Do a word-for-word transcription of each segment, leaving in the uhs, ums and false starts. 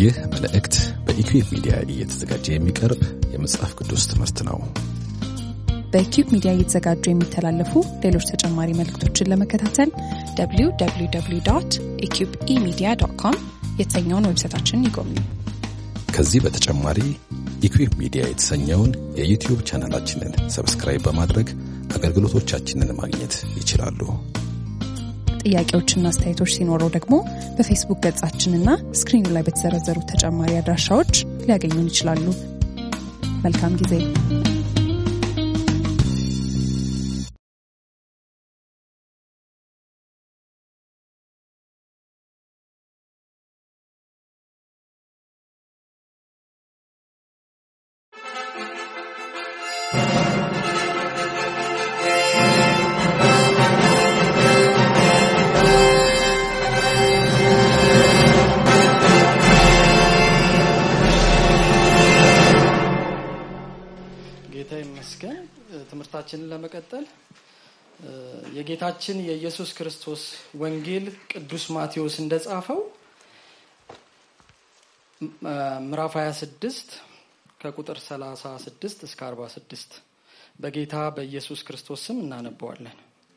ይህ መልእክት በኢኩዌብ ሚዲያ እየተዘጋጀ የሚቀርብ የመጽሐፍ ቅዱስ ትምህርት ነው። በኢኩዌብ ሚዲያ እየተዘጋጁ የሚተላለፉ ሌሎች ተጨማሪ መልእክቶችን ለመከታተል ደብሊው ደብሊው ደብሊው ዶት ኢኩዌብ ኢ ሚዲያ ዶት ኮም የተሰኘውን ዌብሳይታችንን ይጎብኙ። ከዚህ በተጨማሪ ኢኩዌብ ሚዲያ የተሰኘውን የዩቲዩብ ቻናላችንን ሰብስክራይብ በማድረግ አገልግሎቶቻችንን ማግኘት ይችላሉ። ጥያቄዎችና አስተያየቶች ሲኖሩ ደግሞ በፌስቡክ ገጻችንና ስክሪኑ ላይ በተዘረዘሩ ተጨማሪ አድራሻዎች ሊያገኙን ይችላሉ። መልካም ጊዜ። ትምህርታችንን ለመቀጠል የጌታችን የኢየሱስ ክርስቶስ ወንጌል ቅዱስ ማቴዎስ እንደጻፈው ምዕራፍ ሃያ ስድስት ከቁጥር ሰላሳ ስድስት እስከ አርባ ስድስት በጌታ በኢየሱስ ክርስቶስ ስም እናነበዋለን።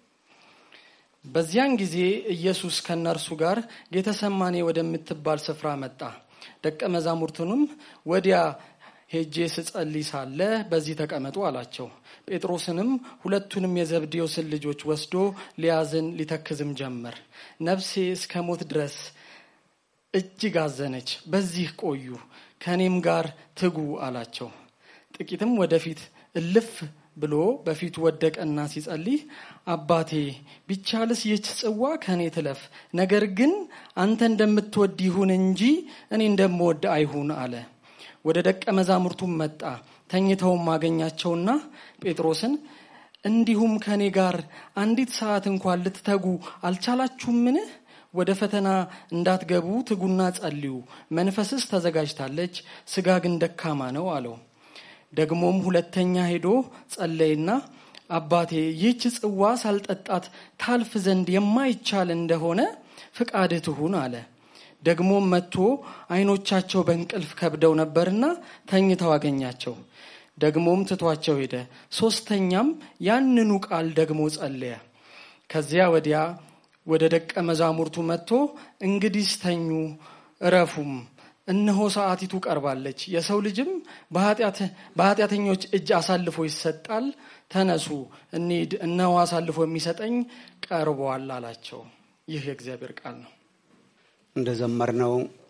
በዚያን ጊዜ ኢየሱስ ከነርሱ ጋር ጌተሰማኔ ወደምትባል ስፍራ መጣ። ደቀ መዛሙርቱንም ወዲያ ሄጄ ስጸልይ ሳለ በዚህ ተቀመጡ አላቸው። ጴጥሮስንም ሁለቱንም የዘብዴዎስን ልጆች ወስዶ ሊያዝን ሊተክዝም ጀመር። ነፍሴ እስከ ሞት ድረስ እጅግ አዘነች፣ በዚህ ቆዩ፣ ከኔም ጋር ትጉ አላቸው። ጥቂትም ወደፊት እልፍ ብሎ በፊቱ ወደቀና ሲጸልይ አባቴ ቢቻልስ ይህች ጽዋ ከኔ ትለፍ፣ ነገር ግን አንተ እንደምትወድ ይሁን እንጂ እኔ እንደምወድ አይሁን አለ። ወደ ደቀ መዛሙርቱም መጣ። ተኝተውም አገኛቸውና ጴጥሮስን እንዲሁም ከኔ ጋር አንዲት ሰዓት እንኳን ልትተጉ አልቻላችሁምን? ወደ ፈተና እንዳትገቡ ትጉና ጸልዩ። መንፈስስ ተዘጋጅታለች፣ ስጋ ግን ደካማ ነው አለው። ደግሞም ሁለተኛ ሄዶ ጸለየና አባቴ ይህች ጽዋ ሳልጠጣት ታልፍ ዘንድ የማይቻል እንደሆነ ፍቃድህ ትሁን አለ። ደግሞ መጥቶ አይኖቻቸው በእንቅልፍ ከብደው ነበርና ተኝተው አገኛቸው። ደግሞም ትቷቸው ሄደ። ሶስተኛም ያንኑ ቃል ደግሞ ጸለየ። ከዚያ ወዲያ ወደ ደቀ መዛሙርቱ መጥቶ እንግዲህ ተኙ እረፉም፣ እነሆ ሰዓቲቱ ቀርባለች፣ የሰው ልጅም በኃጢአት በኃጢአተኞች እጅ አሳልፎ ይሰጣል። ተነሱ እንሂድ፣ እነሆ አሳልፎ የሚሰጠኝ ቀርቧል አላቸው። ይህ የእግዚአብሔር ቃል ነው። እንደዘመርነው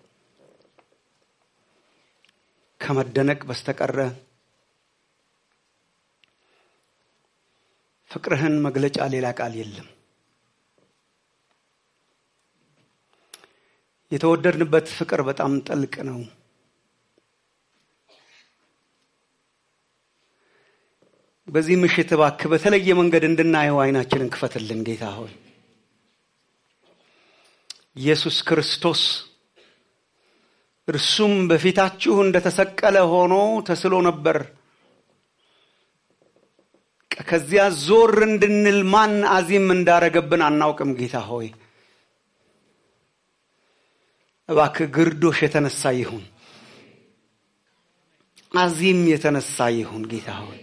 ከመደነቅ በስተቀር ፍቅርህን መግለጫ ሌላ ቃል የለም። የተወደድንበት ፍቅር በጣም ጥልቅ ነው። በዚህ ምሽት እባክህ በተለየ መንገድ እንድናየው አይናችንን ክፈትልን ጌታ ሆይ። ኢየሱስ ክርስቶስ እርሱም በፊታችሁ እንደተሰቀለ ሆኖ ተስሎ ነበር። ከዚያ ዞር እንድንል ማን አዚም እንዳረገብን አናውቅም ጌታ ሆይ። እባክህ ግርዶሽ የተነሳ ይሁን፣ አዚም የተነሳ ይሁን ጌታ ሆይ።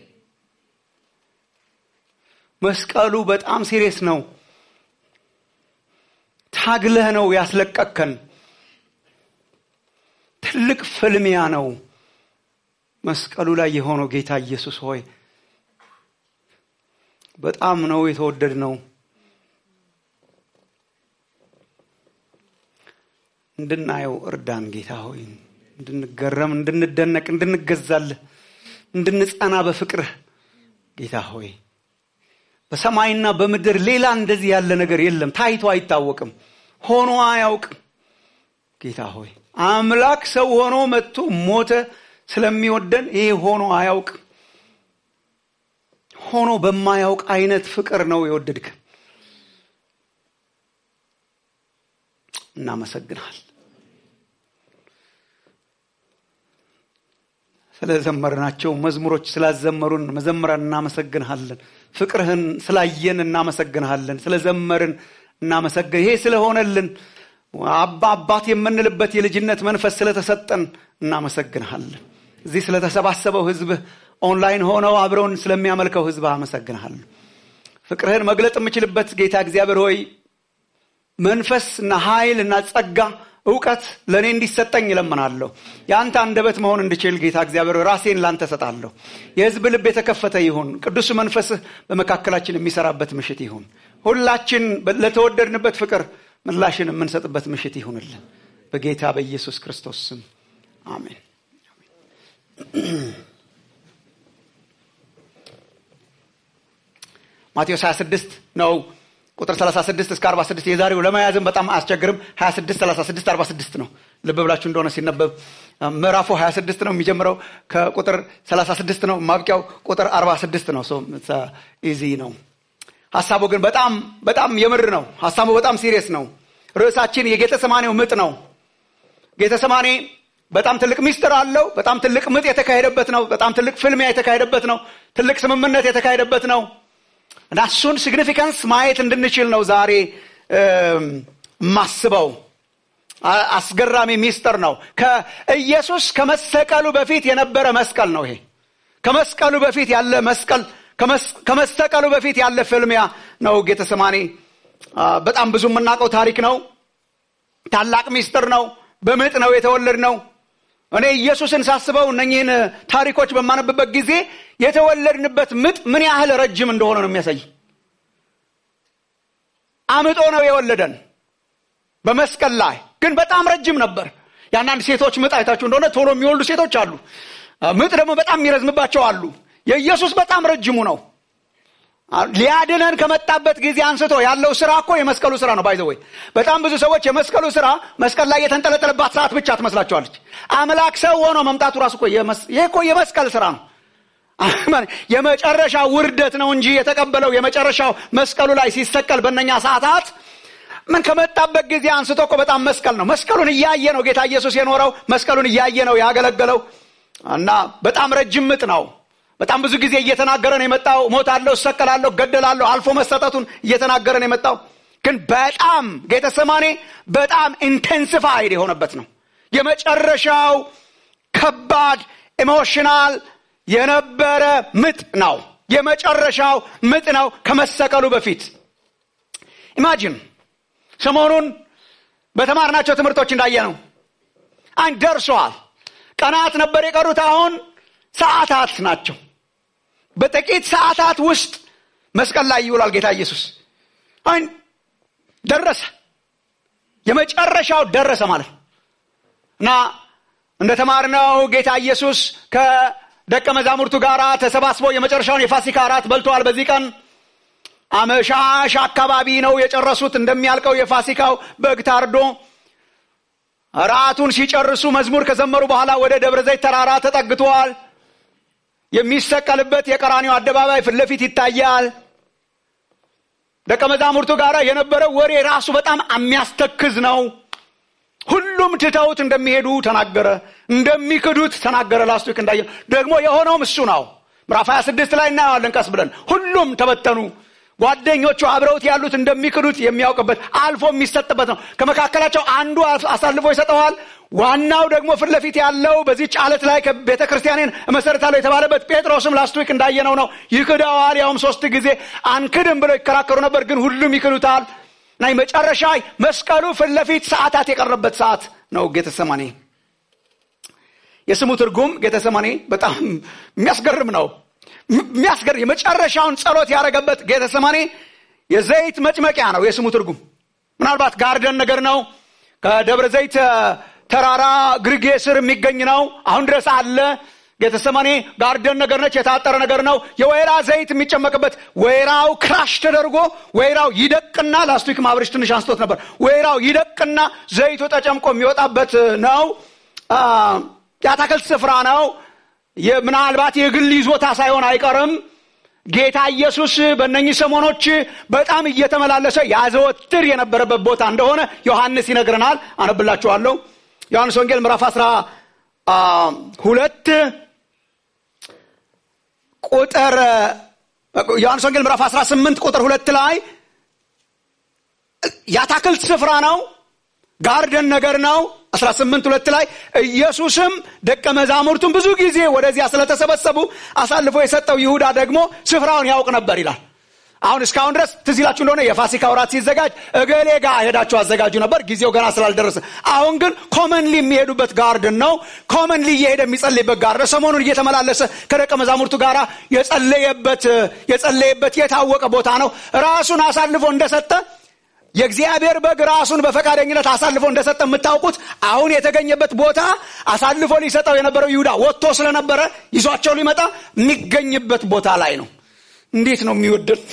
መስቀሉ በጣም ሲሪየስ ነው። ታግለህ ነው ያስለቀቀን። ትልቅ ፍልሚያ ነው መስቀሉ ላይ የሆነው ጌታ ኢየሱስ ሆይ። በጣም ነው የተወደድነው። እንድናየው እርዳን ጌታ ሆይ። እንድንገረም፣ እንድንደነቅ፣ እንድንገዛልህ፣ እንድንጸና በፍቅርህ ጌታ ሆይ። በሰማይና በምድር ሌላ እንደዚህ ያለ ነገር የለም። ታይቶ አይታወቅም፣ ሆኖ አያውቅም ጌታ ሆይ። አምላክ ሰው ሆኖ መጥቶ ሞተ ስለሚወደን ይሄ ሆኖ አያውቅም። ሆኖ በማያውቅ አይነት ፍቅር ነው የወደድክ። እናመሰግናለን። ስለዘመርናቸው መዝሙሮች ስላዘመሩን መዘምራን እናመሰግናለን። ፍቅርህን ስላየን እናመሰግናለን። ስለዘመርን እናመሰግን። ይሄ ስለሆነልን አባ አባት የምንልበት የልጅነት መንፈስ ስለተሰጠን እናመሰግንሃለን። እዚህ ስለተሰባሰበው ህዝብ ኦንላይን ሆነው አብረውን ስለሚያመልከው ህዝብ አመሰግንሃለሁ። ፍቅርህን መግለጥ የምችልበት ጌታ እግዚአብሔር ሆይ መንፈስና ኃይልና ጸጋ ዕውቀት ለኔ እንዲሰጠኝ እለምናለሁ። ያንተ አንደበት መሆን እንድችል ጌታ እግዚአብሔር ራሴን ላንተ ሰጣለሁ። የህዝብ ልብ የተከፈተ ይሁን። ቅዱስ መንፈስህ በመካከላችን የሚሰራበት ምሽት ይሁን። ሁላችን ለተወደድንበት ፍቅር ምላሽን የምንሰጥበት ምሽት ይሁንልን በጌታ በኢየሱስ ክርስቶስ ስም አሜን። ማቴዎስ ሃያ ስድስት ነው ቁጥር ሰላሳ ስድስት እስከ አርባ ስድስት የዛሬው ለማያዝም በጣም አስቸግርም። ሃያ ስድስት ሰላሳ ስድስት አርባ ስድስት ነው። ልብ ብላችሁ እንደሆነ ሲነበብ ምዕራፉ ሃያ ስድስት ነው የሚጀምረው ከቁጥር ሰላሳ ስድስት ነው ማብቂያው ቁጥር አርባ ስድስት ነው። ሶ ኢዚ ነው። ሐሳቡ ግን በጣም በጣም የምር ነው። ሐሳቡ በጣም ሲሪየስ ነው። ርዕሳችን የጌተሰማኔው ምጥ ነው። ጌተሰማኔ በጣም ትልቅ ሚስጥር አለው። በጣም ትልቅ ምጥ የተካሄደበት ነው። በጣም ትልቅ ፍልሚያ የተካሄደበት ነው። ትልቅ ስምምነት የተካሄደበት ነው። እና እሱን ሲግኒፊካንስ ማየት እንድንችል ነው ዛሬ ማስበው። አስገራሚ ሚስጥር ነው። ከኢየሱስ ከመሰቀሉ በፊት የነበረ መስቀል ነው ይሄ። ከመስቀሉ በፊት ያለ መስቀል፣ ከመሰቀሉ በፊት ያለ ፍልሚያ ነው ጌተሰማኔ። በጣም ብዙ የምናውቀው ታሪክ ነው። ታላቅ ሚስጥር ነው። በምጥ ነው የተወለድነው። እኔ ኢየሱስን ሳስበው እነኚህን ታሪኮች በማነብበት ጊዜ የተወለድንበት ምጥ ምን ያህል ረጅም እንደሆነ ነው የሚያሳይ። አምጦ ነው የወለደን በመስቀል ላይ ግን በጣም ረጅም ነበር። ያንዳንድ ሴቶች ምጥ አይታችሁ እንደሆነ ቶሎ የሚወልዱ ሴቶች አሉ። ምጥ ደግሞ በጣም የሚረዝምባቸው አሉ። የኢየሱስ በጣም ረጅሙ ነው። ሊያድነን ከመጣበት ጊዜ አንስቶ ያለው ስራ እኮ የመስቀሉ ስራ ነው። ባይ ዘ ወይ በጣም ብዙ ሰዎች የመስቀሉ ስራ መስቀል ላይ የተንጠለጠለባት ሰዓት ብቻ ትመስላቸዋለች። አምላክ ሰው ሆኖ መምጣቱ ራሱ እኮ ይሄ እኮ የመስቀል ስራ ነው። የመጨረሻ ውርደት ነው እንጂ የተቀበለው የመጨረሻው መስቀሉ ላይ ሲሰቀል በእነኛ ሰዓታት ምን ከመጣበት ጊዜ አንስቶ እኮ በጣም መስቀል ነው። መስቀሉን እያየ ነው ጌታ ኢየሱስ የኖረው። መስቀሉን እያየ ነው ያገለገለው እና በጣም ረጅም ምጥ ነው። በጣም ብዙ ጊዜ እየተናገረ ነው የመጣው። ሞታለሁ፣ እሰቀላለሁ፣ ገደላለሁ አልፎ መሰጠቱን እየተናገረ ነው የመጣው። ግን በጣም ጌተሰማኔ በጣም ኢንቴንሲፋይድ የሆነበት ነው። የመጨረሻው ከባድ ኢሞሽናል የነበረ ምጥ ነው። የመጨረሻው ምጥ ነው ከመሰቀሉ በፊት። ኢማጂን ሰሞኑን በተማርናቸው ትምህርቶች እንዳየነው አንድ ደርሷል። ቀናት ነበር የቀሩት፣ አሁን ሰዓታት ናቸው። በጥቂት ሰዓታት ውስጥ መስቀል ላይ ይውላል ጌታ ኢየሱስ። አሁን ደረሰ፣ የመጨረሻው ደረሰ ማለት እና እንደተማርነው ጌታ ኢየሱስ ከደቀ መዛሙርቱ ጋር ተሰባስበው የመጨረሻውን የፋሲካ እራት በልተዋል። በዚህ ቀን አመሻሽ አካባቢ ነው የጨረሱት። እንደሚያልቀው የፋሲካው በግ ታርዶ እራቱን ሲጨርሱ መዝሙር ከዘመሩ በኋላ ወደ ደብረ ዘይት ተራራ ተጠግተዋል። የሚሰቀልበት የቀራንዮ አደባባይ ፊት ለፊት ይታያል። ደቀ መዛሙርቱ ጋር የነበረው ወሬ ራሱ በጣም የሚያስተክዝ ነው። ሁሉም ትተውት እንደሚሄዱ ተናገረ፣ እንደሚክዱት ተናገረ። ላስቱ እንዳየ ደግሞ የሆነውም እሱ ነው። ምዕራፍ ሃያ ስድስት ላይ እናያለን ቀስ ብለን። ሁሉም ተበተኑ። ጓደኞቹ አብረውት ያሉት እንደሚክዱት የሚያውቅበት አልፎ የሚሰጥበት ነው። ከመካከላቸው አንዱ አሳልፎ ይሰጠዋል። ዋናው ደግሞ ፊት ለፊት ያለው በዚህ ጫለት ላይ ከቤተ ክርስቲያኔን እመሰርታለሁ የተባለበት ጴጥሮስም ላስት ዊክ እንዳየነው ነው። ይክዳዋል። ያውም ሶስት ጊዜ አንክድም ብለው ይከራከሩ ነበር፣ ግን ሁሉም ይክዱታል። እና የመጨረሻ መስቀሉ ፊት ለፊት ሰዓታት የቀረበት ሰዓት ነው ጌተሰማኔ። የስሙ ትርጉም ጌተሰማኔ በጣም የሚያስገርም ነው። የሚያስገርም የመጨረሻውን ጸሎት ያደረገበት ጌተሰማኔ የዘይት መጭመቂያ ነው የስሙ ትርጉም። ምናልባት ጋርደን ነገር ነው። ከደብረ ዘይት ተራራ ግርጌ ስር የሚገኝ ነው። አሁን ድረስ አለ። ጌተሰማኔ ጋርደን ነገር ነች። የታጠረ ነገር ነው። የወይራ ዘይት የሚጨመቅበት፣ ወይራው ክራሽ ተደርጎ ወይራው ይደቅና ላስቲክ ማብረሽ ትንሽ አንስቶት ነበር። ወይራው ይደቅና ዘይቱ ተጨምቆ የሚወጣበት ነው። የአታክልት ስፍራ ነው። ምናልባት የግል ይዞታ ሳይሆን አይቀርም። ጌታ ኢየሱስ በእነኚህ ሰሞኖች በጣም እየተመላለሰ ያዘወትር የነበረበት ቦታ እንደሆነ ዮሐንስ ይነግረናል። አነብላችኋለሁ። ዮሐንስ ወንጌል ምዕራፍ አስራ ሁለት ቁጥር ዮሐንስ ወንጌል ምዕራፍ አስራ ስምንት ቁጥር ሁለት ላይ የአታክልት ስፍራ ነው፣ ጋርደን ነገር ነው። አስራ ስምንት ሁለት ላይ ኢየሱስም ደቀ መዛሙርቱን ብዙ ጊዜ ወደዚያ ስለተሰበሰቡ አሳልፎ የሰጠው ይሁዳ ደግሞ ስፍራውን ያውቅ ነበር ይላል። አሁን እስካሁን ድረስ ትዝ ይላችሁ እንደሆነ የፋሲካ ወራት ሲዘጋጅ እገሌ ጋር ሄዳችሁ አዘጋጁ ነበር፣ ጊዜው ገና ስላልደረሰ። አሁን ግን ኮመንሊ የሚሄዱበት ጋርደን ነው። ኮመንሊ እየሄደ የሚጸልይበት ጋርደን፣ ሰሞኑን እየተመላለሰ ከደቀ መዛሙርቱ ጋር የጸለየበት የጸለየበት የታወቀ ቦታ ነው። ራሱን አሳልፎ እንደሰጠ የእግዚአብሔር በግ ራሱን በፈቃደኝነት አሳልፎ እንደሰጠ የምታውቁት አሁን የተገኘበት ቦታ አሳልፎ ሊሰጠው የነበረው ይሁዳ ወጥቶ ስለነበረ ይዟቸው ሊመጣ የሚገኝበት ቦታ ላይ ነው። እንዴት ነው የሚወደድ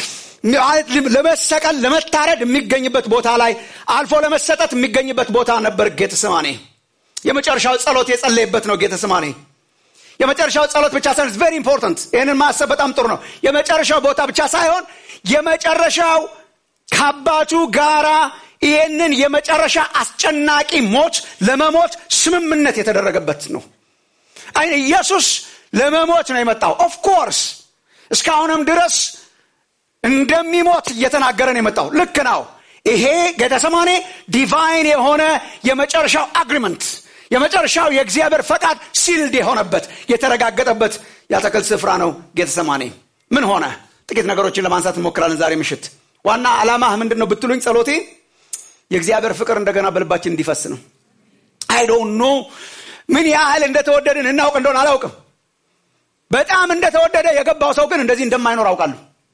ለመሰቀል ለመታረድ የሚገኝበት ቦታ ላይ አልፎ ለመሰጠት የሚገኝበት ቦታ ነበር ጌተሰማኔ። የመጨረሻው ጸሎት የጸለየበት ነው ጌተሰማኔ። የመጨረሻው ጸሎት ብቻ ሳይሆን very important ይሄንን ማሰብ በጣም ጥሩ ነው። የመጨረሻው ቦታ ብቻ ሳይሆን የመጨረሻው ከአባቱ ጋራ ይሄንን የመጨረሻ አስጨናቂ ሞት ለመሞት ስምምነት የተደረገበት ነው። አይ ኢየሱስ ለመሞት ነው የመጣው። ኦፍ ኮርስ እስካሁንም ድረስ እንደሚሞት እየተናገረ ነው የመጣው። ልክ ነው። ይሄ ጌተሰማኔ ዲቫይን የሆነ የመጨረሻው አግሪመንት፣ የመጨረሻው የእግዚአብሔር ፈቃድ ሲልድ የሆነበት የተረጋገጠበት የአትክልት ስፍራ ነው ጌተሰማኔ። ምን ሆነ? ጥቂት ነገሮችን ለማንሳት እንሞክራለን ዛሬ ምሽት። ዋና ዓላማህ ምንድነው ብትሉኝ ጸሎቴ የእግዚአብሔር ፍቅር እንደገና በልባችን እንዲፈስ ነው። አይ ዶንት ኖ ምን ያህል እንደተወደድን እናውቅ እንደሆነ አላውቅም። በጣም እንደተወደደ የገባው ሰው ግን እንደዚህ እንደማይኖር አውቃለሁ።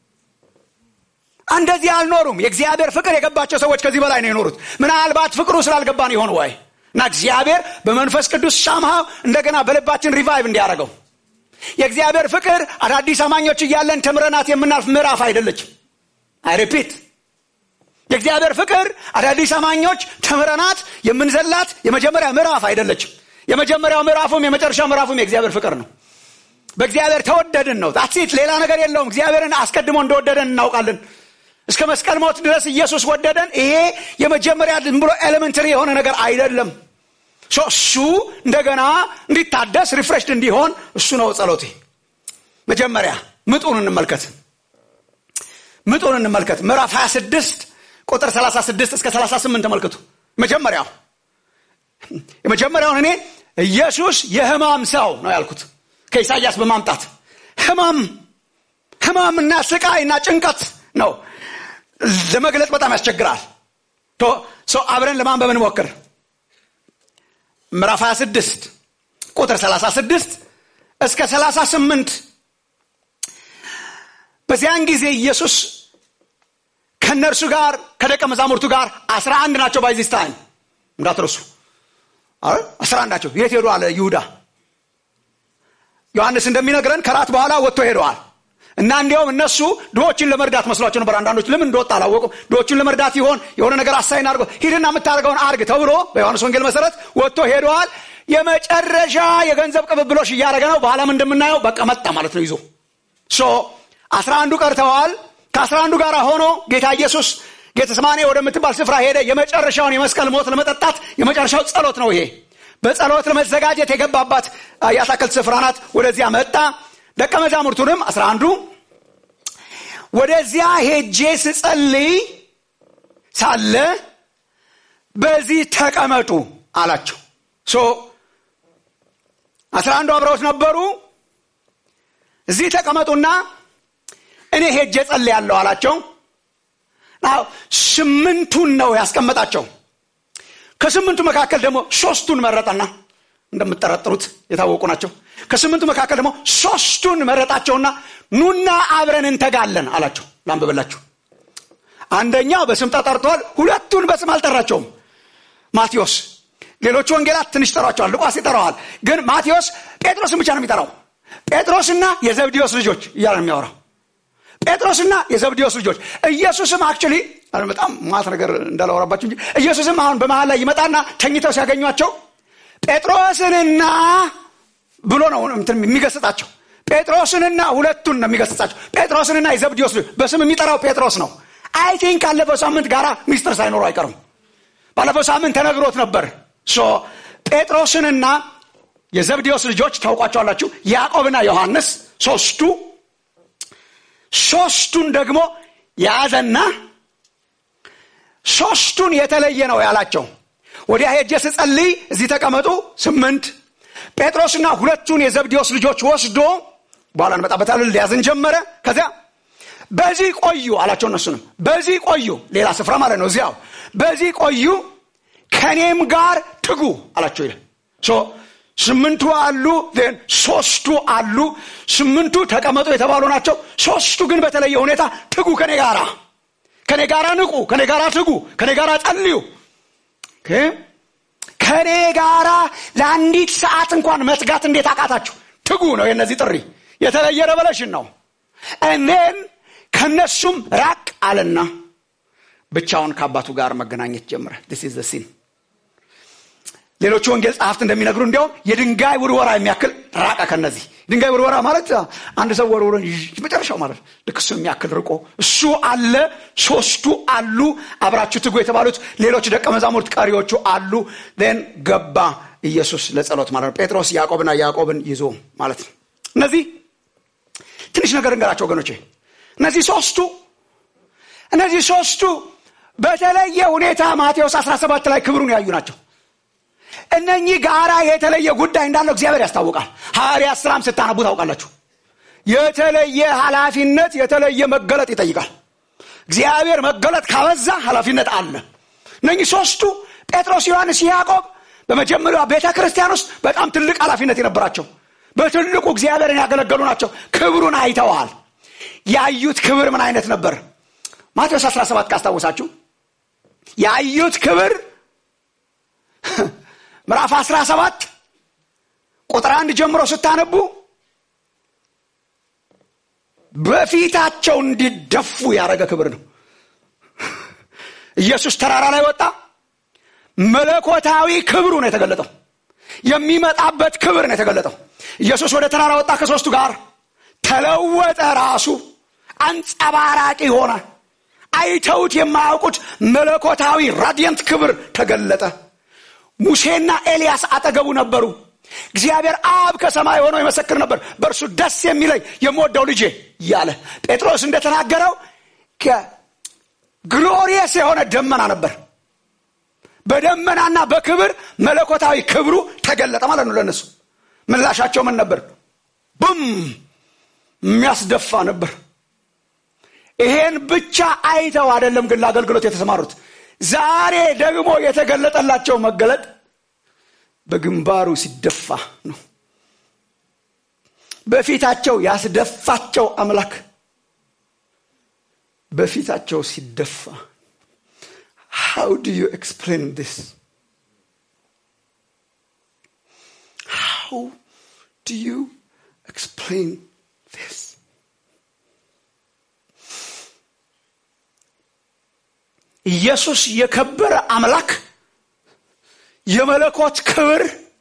እንደዚህ አልኖሩም። የእግዚአብሔር ፍቅር የገባቸው ሰዎች ከዚህ በላይ ነው የኖሩት። ምናልባት ፍቅሩ ስላልገባን ይሆን ወይ እና እግዚአብሔር በመንፈስ ቅዱስ ሻምሃው እንደገና በልባችን ሪቫይቭ እንዲያደርገው። የእግዚአብሔር ፍቅር አዳዲስ አማኞች እያለን ተምረናት የምናልፍ ምዕራፍ አይደለችም። አይ ሪፒት የእግዚአብሔር ፍቅር አዳዲስ አማኞች ተምረናት የምንዘላት የመጀመሪያ ምዕራፍ አይደለችም። የመጀመሪያው ምዕራፉም የመጨረሻው ምዕራፉም የእግዚአብሔር ፍቅር ነው። በእግዚአብሔር ተወደድን ነው። that's it ሌላ ነገር የለውም። እግዚአብሔርን አስቀድሞ እንደወደደን እናውቃለን። እስከ መስቀል ሞት ድረስ ኢየሱስ ወደደን። ይሄ የመጀመሪያ ዝም ብሎ ኤሌመንተሪ የሆነ ነገር አይደለም። እሱ እንደገና እንዲታደስ ሪፍሬሽድ እንዲሆን እሱ ነው ጸሎቴ። መጀመሪያ ምጡን እንመልከት ምጡን እንመልከት ምዕራፍ ሃያ ስድስት ቁጥር ሰላሳ ስድስት እስከ ሰላሳ ስምንት ተመልከቱ። መጀመሪያው የመጀመሪያውን እኔ ኢየሱስ የሕማም ሰው ነው ያልኩት ከኢሳይያስ በማምጣት ሕማም ሕማምና ስቃይና ጭንቀት ነው ለመግለጽ በጣም ያስቸግራል። ሶ አብረን ለማንበብ እንሞክር። ምዕራፍ ሃያ ስድስት ቁጥር ሰላሳ ስድስት እስከ ሰላሳ ስምንት። በዚያን ጊዜ ኢየሱስ ከነርሱ ጋር ከደቀ መዛሙርቱ ጋር አስራ አንድ ናቸው። ባይዚስ ታይም እንዳትረሱ አረ አስራ አንድ ናቸው። የት ሄዱ አለ ይሁዳ። ዮሐንስ እንደሚነግረን ከራት በኋላ ወጥቶ ሄደዋል እና እንዲያውም እነሱ ድሆችን ለመርዳት መስሏቸው ነበር። አንዳንዶች ለምን እንደወጣ አላወቁም። ድሆችን ለመርዳት ይሆን የሆነ ነገር አሳይን አድርጎ ሂድና የምታደርገውን አርግ ተብሎ በዮሐንስ ወንጌል መሰረት ወጥቶ ሄደዋል። የመጨረሻ የገንዘብ ቅብብሎሽ እያደረገ ነው። በኋላም እንደምናየው በቃ መጣ ማለት ነው ይዞ ሶ አስራ አንዱ ቀርተዋል። ከአስራ አንዱ ጋር ሆኖ ጌታ ኢየሱስ ጌተሰማኔ ወደምትባል ስፍራ ሄደ። የመጨረሻውን የመስቀል ሞት ለመጠጣት የመጨረሻው ጸሎት ነው ይሄ። በጸሎት ለመዘጋጀት የገባባት የአትክልት ስፍራ ናት። ወደዚያ መጣ። ደቀ መዛሙርቱንም አስራ አንዱ ወደዚያ ሄጄ ስጸልይ ሳለ በዚህ ተቀመጡ አላቸው። ሶ አስራ አንዱ አብረውት ነበሩ። እዚህ ተቀመጡና እኔ ሄጄ ጸልያለሁ አላቸው። ናው ስምንቱን ነው ያስቀመጣቸው። ከስምንቱ መካከል ደግሞ ሶስቱን መረጠና እንደምትጠረጥሩት የታወቁ ናቸው። ከስምንቱ መካከል ደግሞ ሶስቱን መረጣቸውና ኑና አብረን እንተጋለን አላቸው። ላንብብላችሁ። አንደኛው በስም ተጠርቷል። ሁለቱን በስም አልጠራቸውም። ማቴዎስ፣ ሌሎች ወንጌላት ትንሽ ጠራቸዋል። ሉቃስ ይጠራዋል። ግን ማቴዎስ ጴጥሮስን ብቻ ነው የሚጠራው። ጴጥሮስና የዘብዴዎስ ልጆች እያለ ነው የሚያወራው። ጴጥሮስና የዘብዴዎስ ልጆች። ኢየሱስም አክቹሊ በጣም ማት ነገር እንዳላወራባችሁ እንጂ ኢየሱስም አሁን በመሃል ላይ ይመጣና ተኝተው ሲያገኟቸው ጴጥሮስንና ብሎ ነው እንትን የሚገስጻቸው። ጴጥሮስንና ሁለቱን ነው የሚገስጻቸው። ጴጥሮስንና የዘብዴዎስ ልጆች በስም የሚጠራው ጴጥሮስ ነው። አይ ቲንክ ካለፈው ሳምንት ጋራ ሚስጥር ሳይኖሩ አይቀርም። ባለፈው ሳምንት ተነግሮት ነበር። ሶ ጴጥሮስንና የዘብዴዎስ ልጆች ታውቋቸዋላችሁ፣ ያዕቆብና ዮሐንስ ሶስቱ ሶስቱን ደግሞ ያዘና ሶስቱን የተለየ ነው ያላቸው። ወዲያ ሄጄ ስጸልይ እዚህ ተቀመጡ ስምንት ጴጥሮስና ሁለቱን የዘብዴዎስ ልጆች ወስዶ በኋላ እንመጣበታለን ሊያዝን ጀመረ። ከዚያ በዚህ ቆዩ አላቸው። እነሱንም በዚህ ቆዩ ሌላ ስፍራ ማለት ነው እዚያው በዚህ ቆዩ ከኔም ጋር ትጉ አላቸው ይላል። ሶ ስምንቱ አሉ then ሶስቱ አሉ። ስምንቱ ተቀመጡ የተባሉ ናቸው። ሶስቱ ግን በተለየ ሁኔታ ትጉ ከኔ ጋራ ከኔ ጋራ ንቁ ከኔ ጋራ ትጉ ከኔ ጋራ ጸልዩ ከኔ ጋራ ለአንዲት ሰዓት እንኳን መትጋት እንዴት አቃታችሁ? ትጉ ነው የነዚህ ጥሪ። የተለየ ሬቨሌሽን ነው። and then ከነሱም ራቅ አለና ብቻውን ከአባቱ ጋር መገናኘት ጀመረ። this is the scene። ሌሎች ወንጌል ጸሐፍት እንደሚነግሩ እንዲያው የድንጋይ ውርወራ የሚያክል ራቀ ከነዚህ። ድንጋይ ውርወራ ማለት አንድ ሰው ወርወራ መጨረሻው ማለት ልክሱ የሚያክል ርቆ እሱ አለ። ሶስቱ አሉ አብራችሁ ትጉ የተባሉት ሌሎች ደቀ መዛሙርት ቀሪዎቹ አሉ። then ገባ ኢየሱስ ለጸሎት ማለት ነው። ጴጥሮስ ያዕቆብና ያዕቆብን ይዞ ማለት ነው። እነዚህ ትንሽ ነገር እንገራቸው ወገኖቼ። እነዚህ ሶስቱ እነዚህ ሶስቱ በተለየ ሁኔታ ማቴዎስ አስራ ሰባት ላይ ክብሩን ያዩ ናቸው። እነኚህ ጋራ የተለየ ጉዳይ እንዳለው እግዚአብሔር ያስታውቃል። ሐዋርያት ሥራም ስታነቡ ታውቃላችሁ። የተለየ ኃላፊነት የተለየ መገለጥ ይጠይቃል። እግዚአብሔር መገለጥ ካበዛ ኃላፊነት አለ። እነኚህ ሶስቱ ጴጥሮስ፣ ዮሐንስ፣ ያዕቆብ በመጀመሪያው ቤተ ክርስቲያን ውስጥ በጣም ትልቅ ኃላፊነት የነበራቸው በትልቁ እግዚአብሔርን ያገለገሉ ናቸው። ክብሩን አይተዋል። ያዩት ክብር ምን አይነት ነበር? ማቴዎስ አስራ ሰባት ካስታወሳችሁ ያዩት ክብር ምዕራፍ አስራ ሰባት ቁጥር አንድ ጀምሮ ስታነቡ በፊታቸው እንዲደፉ ያደረገ ክብር ነው። ኢየሱስ ተራራ ላይ ወጣ። መለኮታዊ ክብሩ ነው የተገለጠው። የሚመጣበት ክብር ነው የተገለጠው። ኢየሱስ ወደ ተራራ ወጣ ከሶስቱ ጋር ተለወጠ። ራሱ አንጸባራቂ ሆነ። አይተውት የማያውቁት መለኮታዊ ራዲየንት ክብር ተገለጠ። ሙሴና ኤልያስ አጠገቡ ነበሩ። እግዚአብሔር አብ ከሰማይ ሆኖ ይመሰክር ነበር በእርሱ ደስ የሚለኝ የምወደው ልጄ ያለ። ጴጥሮስ እንደተናገረው ግሎሪየስ የሆነ ደመና ነበር። በደመናና በክብር መለኮታዊ ክብሩ ተገለጠ ማለት ነው። ለነሱ ምላሻቸው ምን ነበር? ቡም የሚያስደፋ ነበር። ይሄን ብቻ አይተው አይደለም ግን ለአገልግሎት የተሰማሩት። ዛሬ ደግሞ የተገለጠላቸው መገለጥ በግንባሩ ሲደፋ ነው። በፊታቸው ያስደፋቸው አምላክ በፊታቸው ሲደፋ። How do you explain this? How do you explain this? ኢየሱስ የከበረ አምላክ የመለኮት ክብር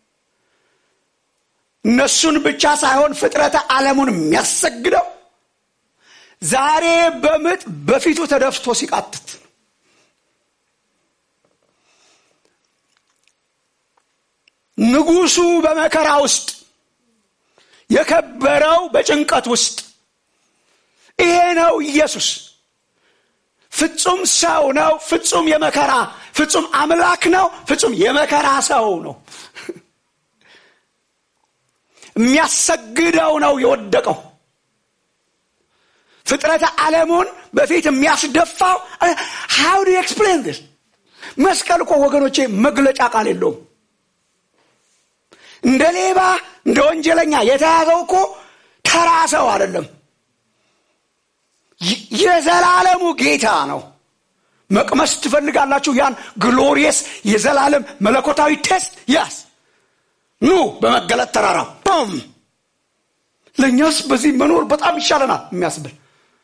እነሱን ብቻ ሳይሆን ፍጥረተ ዓለሙን የሚያሰግደው ዛሬ በምጥ በፊቱ ተደፍቶ ሲቃትት ንጉሱ በመከራ ውስጥ የከበረው በጭንቀት ውስጥ ይሄ ነው ኢየሱስ። ፍጹም ሰው ነው። ፍጹም የመከራ ፍጹም አምላክ ነው። ፍጹም የመከራ ሰው ነው። የሚያሰግደው ነው የወደቀው። ፍጥረተ ዓለሙን በፊት የሚያስደፋው። how do you explain this? መስቀል እኮ ወገኖቼ መግለጫ ቃል የለውም። እንደ ሌባ እንደ ወንጀለኛ የተያዘው እኮ ተራ ሰው አይደለም። የዘላለሙ ጌታ ነው። መቅመስ ትፈልጋላችሁ ያን ግሎሪየስ የዘላለም መለኮታዊ ቴስት? ያስ ኑ በመገለጥ ተራራ ፖም ለኛስ በዚህ መኖር በጣም ይሻለናል የሚያስብል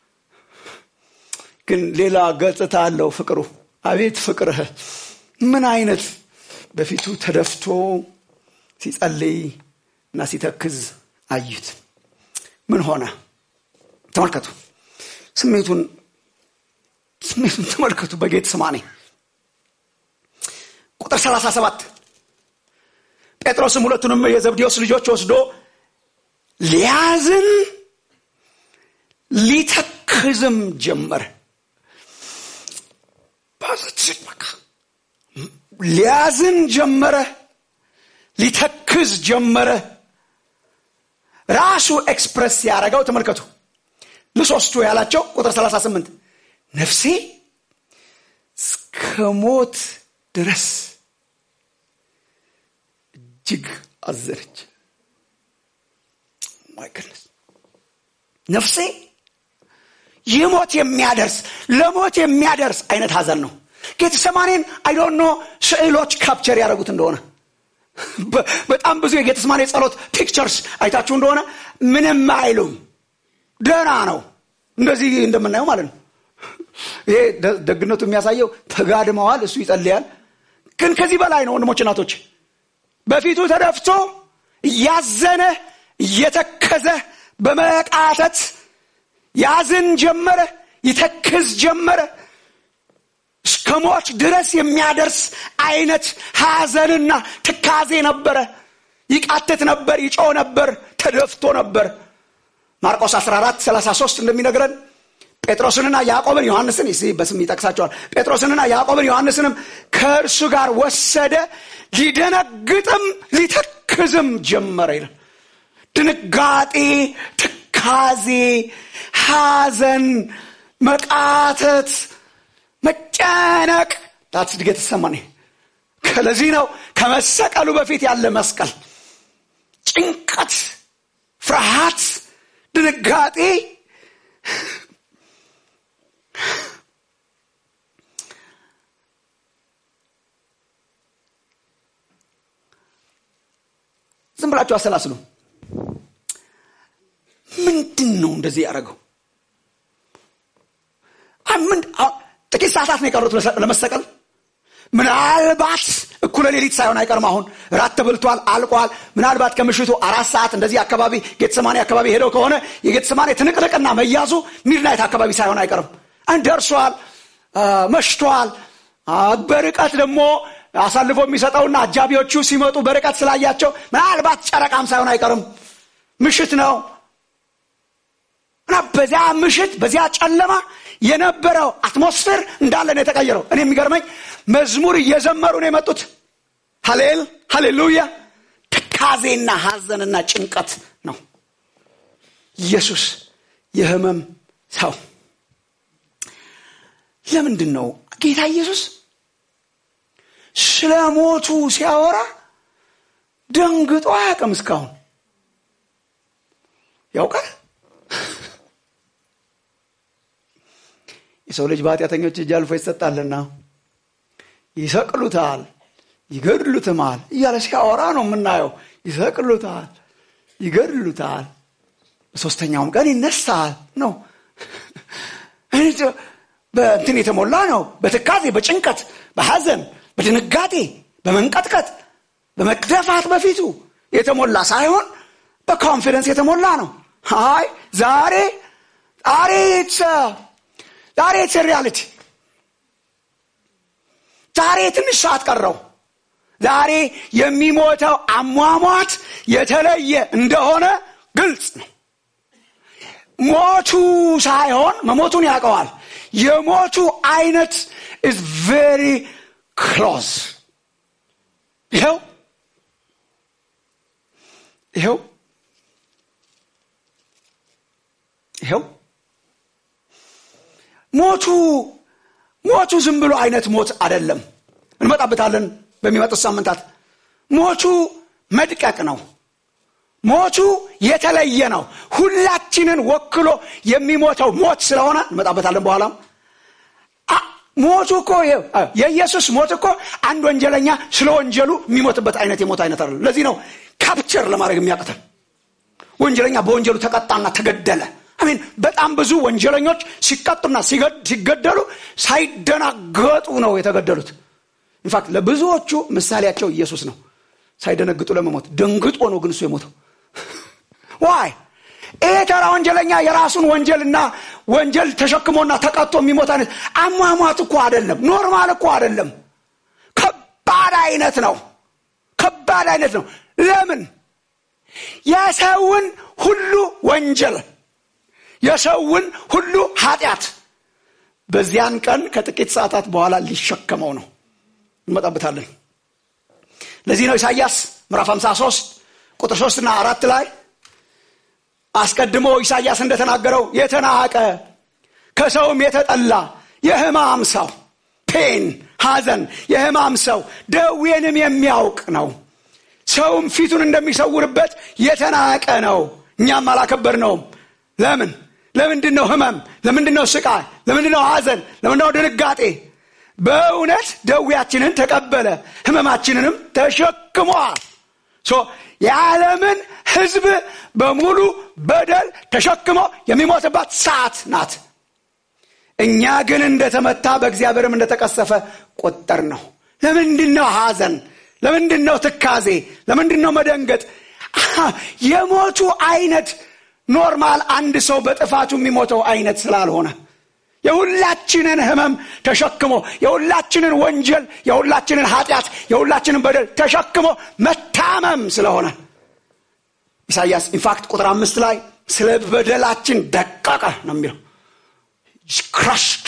ግን ሌላ ገጽታ አለው ፍቅሩ። አቤት ፍቅርህ ምን አይነት! በፊቱ ተደፍቶ ሲጸልይ እና ሲተክዝ አዩት። ምን ሆነ? ተመልከቱ ስሜቱን ስሜቱን ተመልከቱ። በጌቴሴማኒ ቁጥር ሰላሳ ሰባት ጴጥሮስም ሁለቱንም የዘብዴዎስ ልጆች ወስዶ ሊያዝን ሊተክዝም ጀመረ። ባዘች በቃ ሊያዝን ጀመረ፣ ሊተክዝ ጀመረ። ራሱ ኤክስፕረስ ያደረገው ተመልከቱ። ለሶስቱ ያላቸው ቁጥር ሰላሳ ስምንት ነፍሴ እስከ ሞት ድረስ እጅግ አዘነች። ማይ ጎድነስ ነፍሴ የሞት የሚያደርስ ለሞት የሚያደርስ አይነት ሐዘን ነው። ጌተሰማኔን አይ ዶንት ኖ ስዕሎች ካፕቸር ያደረጉት እንደሆነ በጣም ብዙ የጌተሰማኔ ጸሎት ፒክቸርስ አይታችሁ እንደሆነ ምንም አይሉም፣ ደህና ነው እንደዚህ እንደምናየው ማለት ነው። ይሄ ደግነቱ የሚያሳየው ተጋድመዋል፣ እሱ ይጸልያል። ግን ከዚህ በላይ ነው ወንድሞች እናቶች። በፊቱ ተደፍቶ እያዘነ እየተከዘ በመቃተት ያዝን ጀመረ፣ ይተክዝ ጀመረ። እስከ ሞት ድረስ የሚያደርስ አይነት ሐዘንና ትካዜ ነበረ። ይቃተት ነበር፣ ይጮህ ነበር፣ ተደፍቶ ነበር። ማርቆስ አስራ አራት ሰላሳ ሶስት እንደሚነግረን ጴጥሮስንና ያዕቆብን ዮሐንስን እዚህ በስም ይጠቅሳቸዋል። ጴጥሮስንና ያዕቆብን ዮሐንስንም ከእርሱ ጋር ወሰደ፣ ሊደነግጥም ሊተክዝም ጀመረ ይላል። ድንጋጤ፣ ትካዜ፣ ሐዘን፣ መቃተት፣ መጨነቅ that's the ጌተሰማኒ። ከለዚህ ነው ከመሰቀሉ በፊት ያለ መስቀል ጭንቀት፣ ፍርሃት፣ ድንጋጤ ዝም ብላችሁ አሰላስሉ። ምንድን ነው እንደዚህ ያደረገው? አምን ጥቂት ሰዓታት ነው የቀሩት ለመሰቀል። ምናልባት እኩለ ሌሊት ሳይሆን አይቀርም። አሁን ራት ተበልቷል፣ አልቋል። ምናልባት ከምሽቱ አራት ሰዓት እንደዚህ አካባቢ ጌተሰማኒ አካባቢ ሄደው ከሆነ የጌተሰማኒ ትንቅንቅና መያዙ ሚድናይት አካባቢ ሳይሆን አይቀርም። እንደርሷል፣ መሽቷል። በርቀት ደግሞ አሳልፎ የሚሰጠውና አጃቢዎቹ ሲመጡ በርቀት ስላያቸው ምናልባት ጨረቃም ሳይሆን አይቀርም። ምሽት ነው እና በዚያ ምሽት በዚያ ጨለማ የነበረው አትሞስፌር እንዳለ ነው የተቀየረው። እኔ የሚገርመኝ መዝሙር እየዘመሩ ነው የመጡት። ሃሌል ሃሌሉያ። ትካዜና ሐዘንና ጭንቀት ነው። ኢየሱስ የህመም ሰው። ለምንድን ነው ጌታ ኢየሱስ ስለ ሞቱ ሲያወራ ደንግጦ አያውቅም? እስካሁን ያውቃል። የሰው ልጅ በኃጢአተኞች እጅ አልፎ ይሰጣልና ይሰቅሉታል፣ ይገድሉትማል እያለ ሲያወራ ነው የምናየው። ይሰቅሉታል፣ ይገድሉታል፣ በሶስተኛውም ቀን ይነሳል ነው። በእንትን የተሞላ ነው። በትካዜ፣ በጭንቀት፣ በሐዘን፣ በድንጋጤ፣ በመንቀጥቀጥ፣ በመደፋት በፊቱ የተሞላ ሳይሆን በኮንፊደንስ የተሞላ ነው። አይ ዛሬ ዛሬ ዛሬ ሪያሊቲ ዛሬ ትንሽ ሰዓት ቀረው። ዛሬ የሚሞተው አሟሟት የተለየ እንደሆነ ግልጽ ነው። ሞቱ ሳይሆን መሞቱን ያውቀዋል። የሞቱ አይነት is very close። ይኸው ይኸው ይኸው ሞቱ ሞቱ ዝም ብሎ አይነት ሞት አይደለም። እንመጣበታለን በሚመጡት ሳምንታት። ሞቱ መድቀቅ ነው። ሞቱ የተለየ ነው። ሁላችንን ወክሎ የሚሞተው ሞት ስለሆነ እንመጣበታለን በኋላ። ሞቱ እኮ የኢየሱስ ሞት እኮ አንድ ወንጀለኛ ስለ ወንጀሉ የሚሞትበት አይነት የሞት አይነት አይደለም። ለዚህ ነው ካፕቸር ለማድረግ የሚያቅተን። ወንጀለኛ በወንጀሉ ተቀጣና ተገደለ። አሜን። በጣም ብዙ ወንጀለኞች ሲቀጡና ሲገደሉ ሳይደናገጡ ነው የተገደሉት። ኢንፋክት ለብዙዎቹ ምሳሌያቸው ኢየሱስ ነው። ሳይደነግጡ ለመሞት ደንግጦ ነው ግን እሱ የሞተው። ዋይ ኤተራ ወንጀለኛ የራሱን ወንጀልና ወንጀል ተሸክሞና ተቀጥቶ የሚሞት አይነት አሟሟት እኮ አይደለም። ኖርማል እኮ አይደለም። ከባድ አይነት ነው። ከባድ አይነት ነው። ለምን? የሰውን ሁሉ ወንጀል፣ የሰውን ሁሉ ኃጢአት በዚያን ቀን ከጥቂት ሰዓታት በኋላ ሊሸከመው ነው። እንመጣበታለን። ለዚህ ነው ኢሳይያስ ምዕራፍ ሃምሳ ሶስት ቁጥር ሶስት እና አራት ላይ አስቀድሞ ኢሳይያስ እንደተናገረው የተናቀ ከሰውም የተጠላ የሕማም ሰው ፔን ሐዘን የሕማም ሰው ደዌንም የሚያውቅ ነው። ሰውም ፊቱን እንደሚሰውርበት የተናቀ ነው፣ እኛም አላከበርነውም። ለምን ለምንድነው ህመም? ለምንድነው ስቃይ? ለምንድነው ሐዘን? ለምንድነው ድንጋጤ? በእውነት ደዌያችንን ተቀበለ ህመማችንንም ተሸክሟል። ሶ የዓለምን ህዝብ በሙሉ በደል ተሸክሞ የሚሞትባት ሰዓት ናት። እኛ ግን እንደተመታ በእግዚአብሔርም እንደተቀሰፈ ቆጠር ነው። ለምንድነው ሐዘን? ለምንድነው ትካዜ? ለምንድነው መደንገጥ? የሞቱ አይነት ኖርማል አንድ ሰው በጥፋቱ የሚሞተው አይነት ስላልሆነ የሁላችንን ህመም ተሸክሞ የሁላችንን ወንጀል የሁላችንን ኃጢአት የሁላችንን በደል ተሸክሞ መታመም ስለሆነ ኢሳይያስ ኢንፋክት ቁጥር አምስት ላይ ስለ በደላችን ደቀቀ ነው የሚለው crushed።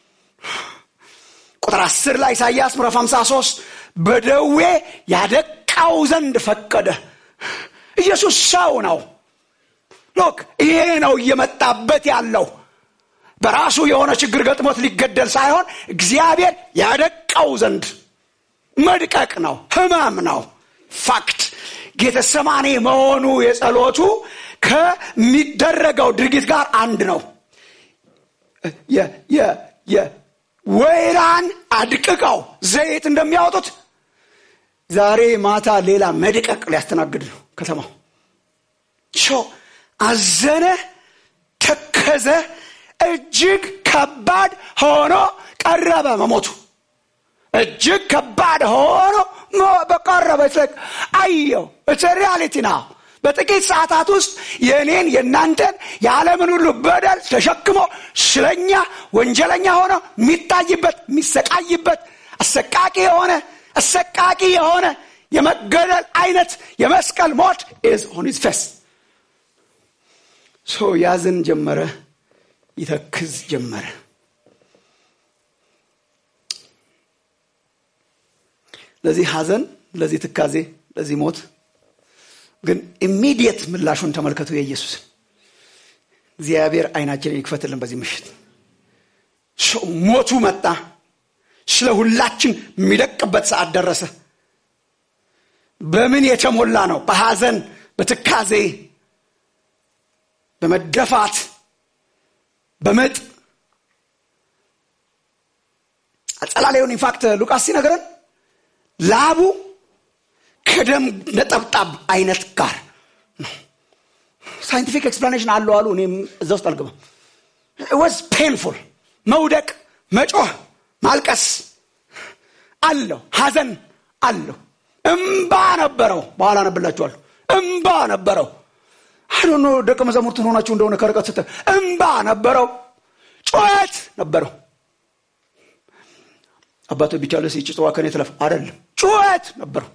ቁጥር አስር ላይ ኢሳይያስ ምዕራፍ ሃምሳ ሶስት በደዌ ያደቃው ዘንድ ፈቀደ። ኢየሱስ ሰው ነው። ሎክ ይሄ ነው እየመጣበት ያለው። በራሱ የሆነ ችግር ገጥሞት ሊገደል ሳይሆን እግዚአብሔር ያደቃው ዘንድ መድቀቅ ነው፣ ህመም ነው። ፋክት ጌተሰማኔ መሆኑ የጸሎቱ ከሚደረገው ድርጊት ጋር አንድ ነው። የ የ የ ወይራን አድቅቀው ዘይት እንደሚያወጡት ዛሬ ማታ ሌላ መድቀቅ ሊያስተናግድ ነው ከተማው። ሾ አዘነ፣ ተከዘ፣ እጅግ ከባድ ሆኖ ቀረበ መሞቱ። እጅግ ከባድ ሆኖ በቀረበ ስለክ አየው። it's a reality now። በጥቂት ሰዓታት ውስጥ የኔን የናንተን የዓለምን ሁሉ በደል ተሸክሞ ስለኛ ወንጀለኛ ሆኖ የሚታይበት የሚሰቃይበት አሰቃቂ የሆነ አሰቃቂ የሆነ የመገደል አይነት የመስቀል ሞት is on his face። ሶ ያዝን ጀመረ፣ ይተክዝ ጀመረ። ለዚህ ሐዘን፣ ለዚህ ትካዜ፣ ለዚህ ሞት ግን ኢሚዲየት ምላሹን ተመልከቱ። የኢየሱስ እግዚአብሔር አይናችንን ይክፈትልን በዚህ ምሽት። ሞቱ መጣ፣ ስለ ሁላችን የሚደቅበት ሰዓት ደረሰ። በምን የተሞላ ነው? በሐዘን፣ በትካዜ፣ በመደፋት፣ በመጥ አጸላላዩን ኢንፋክት ሉቃስ ሲነግረን ላቡ ከደም ነጠብጣብ አይነት ጋር ነው። ሳይንቲፊክ ኤክስፕላኔሽን አለው አሉ። እኔም እዛ ውስጥ አልገባም። it was painful። መውደቅ፣ መጮህ፣ ማልቀስ አለው፣ ሐዘን አለው፣ እንባ ነበረው። በኋላ ነብላችኋለሁ። እንባ ነበረው። I don't know ደቀ መዛሙርት ሆናችሁ እንደሆነ ከርቀት ስተ እንባ ነበረው፣ ጩኸት ነበረው። አባቶ ቢቻለስ ይጭጣዋ ከኔ ተለፍ አይደለም፣ ጩኸት ነበረው፣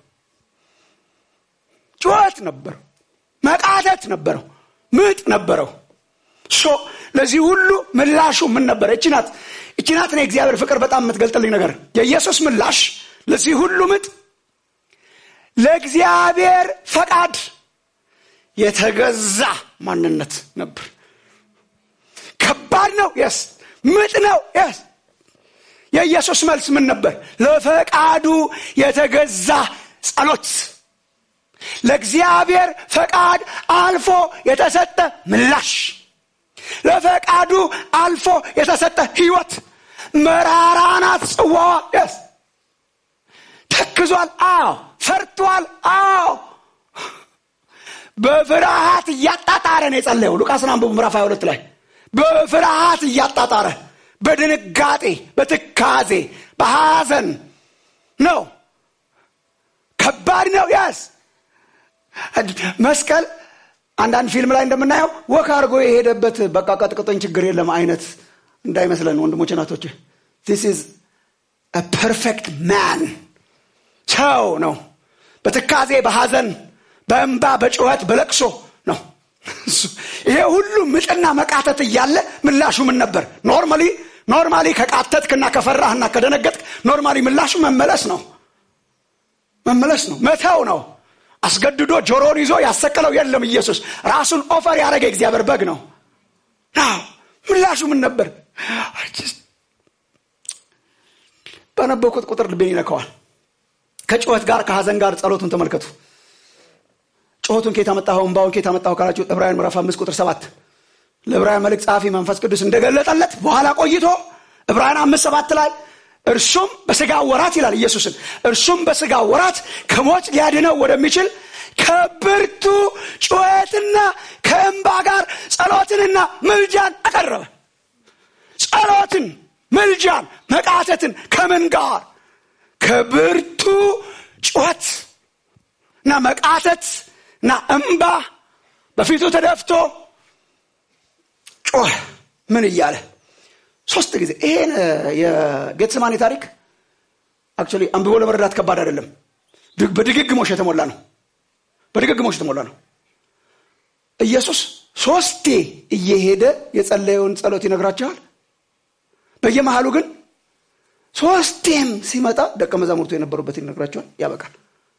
ጩኸት ነበረው፣ መቃተት ነበረው፣ ምጥ ነበረው። ሶ ለዚህ ሁሉ ምላሹ ምን ነበር? እቺ ናት እቺ ናት ነው እግዚአብሔር ፍቅር በጣም የምትገልጥልኝ ነገር። የኢየሱስ ምላሽ ለዚህ ሁሉ ምጥ ለእግዚአብሔር ፈቃድ የተገዛ ማንነት ነበር። ከባድ ነው፣ yes። ምጥ ነው፣ yes። የኢየሱስ መልስ ምን ነበር? ለፈቃዱ የተገዛ ጸሎት፣ ለእግዚአብሔር ፈቃድ አልፎ የተሰጠ ምላሽ፣ ለፈቃዱ አልፎ የተሰጠ ህይወት። መራራናት ጽዋዋ፣ yes። ተክዟል፣ አዎ። ፈርቷል፣ አዎ። በፍርሃት እያጣጣረ ነው የጸለየው። ሉቃስ አንብቡ ምዕራፍ ሃያ ሁለት ላይ በፍርሃት እያጣጣረ፣ በድንጋጤ፣ በትካዜ፣ በሐዘን ነው። ከባድ ነው፣ ያስ መስቀል አንዳንድ ፊልም ላይ እንደምናየው ወክ አድርጎ የሄደበት በቃ ቀጥቅጦኝ ችግር የለም አይነት እንዳይመስለን ወንድሞቼ ናቶቼ። this is a perfect man። ሰው ነው። በትካዜ፣ በሐዘን፣ በእንባ፣ በጩኸት፣ በለቅሶ ነው። ይሄ ሁሉ ምጥና መቃተት እያለ ምላሹ ምን ነበር? ኖርማሊ ኖርማሊ ከቃተትክና ከፈራህና ከደነገጥክ ኖርማሊ ምላሹ መመለስ ነው መመለስ ነው መተው ነው አስገድዶ ጆሮን ይዞ ያሰቀለው የለም ኢየሱስ ራሱን ኦፈር ያደረገ እግዚአብሔር በግ ነው ነው ምላሹ ምን ነበር በነበርኩት ቁጥር ልቤን ይነካዋል ከጩኸት ጋር ከሐዘን ጋር ጸሎቱን ተመልከቱ ጩኸቱን ከየት አመጣኸው እንባውን ከየት አመጣኸው ካላችሁ ዕብራውያን ምዕራፍ አምስት ቁጥር ሰባት ለዕብራውያን መልእክት ጻፊ መንፈስ ቅዱስ እንደገለጠለት በኋላ ቆይቶ ዕብራውያን አምስት ሰባት ላይ እርሱም በሥጋ ወራት ይላል ኢየሱስን እርሱም በሥጋ ወራት ከሞት ሊያድነው ወደሚችል ከብርቱ ጩኸትና ከእንባ ጋር ጸሎትንና ምልጃን አቀረበ ጸሎትን ምልጃን መቃተትን ከምን ጋር ከብርቱ ጩኸት እና መቃተት እና እንባ በፊቱ ተደፍቶ ጮህ ምን እያለ ሶስት ጊዜ ይሄን የጌትሰማኒ ታሪክ አክቹሊ አንብቦ ለመረዳት ከባድ አይደለም በድግግሞሽ የተሞላ ነው በድግግሞሽ የተሞላ ነው ኢየሱስ ሶስቴ እየሄደ የጸለየውን ጸሎት ይነግራቸዋል በየመሃሉ ግን ሶስቴም ሲመጣ ደቀ መዛሙርቱ የነበሩበት ይነግራቸዋል ያበቃል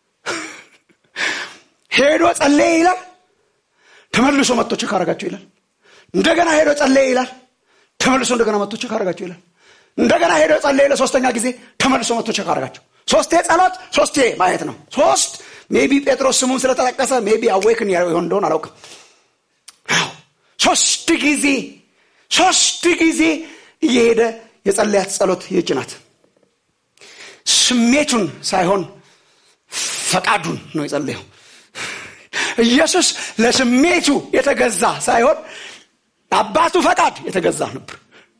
ሄዶ ጸለየ ይላል ተመልሶ መጥቶ ቸክ አረጋቸው ይላል እንደገና ሄዶ ጸለየ ይላል ተመልሶ እንደገና መጥቶ ቸክ አረጋቸው ይላል እንደገና ሄዶ ጸለየ ለሶስተኛ ጊዜ ተመልሶ መጥቶ ቸክ አረጋቸው ሶስቴ ጸሎት ሶስቴ ማየት ነው ሶስት ሜቢ ጴጥሮስ ስሙን ስለተጠቀሰ ሜቢ አዌክን ይሆን እንደሆነ አላውቅም ሶስት ጊዜ ሶስት ጊዜ እየሄደ የጸለያት ጸሎት ይጭናት ስሜቱን ሳይሆን ፈቃዱን ነው የጸለየው ኢየሱስ ለስሜቱ የተገዛ ሳይሆን አባቱ ፈቃድ የተገዛ ነበር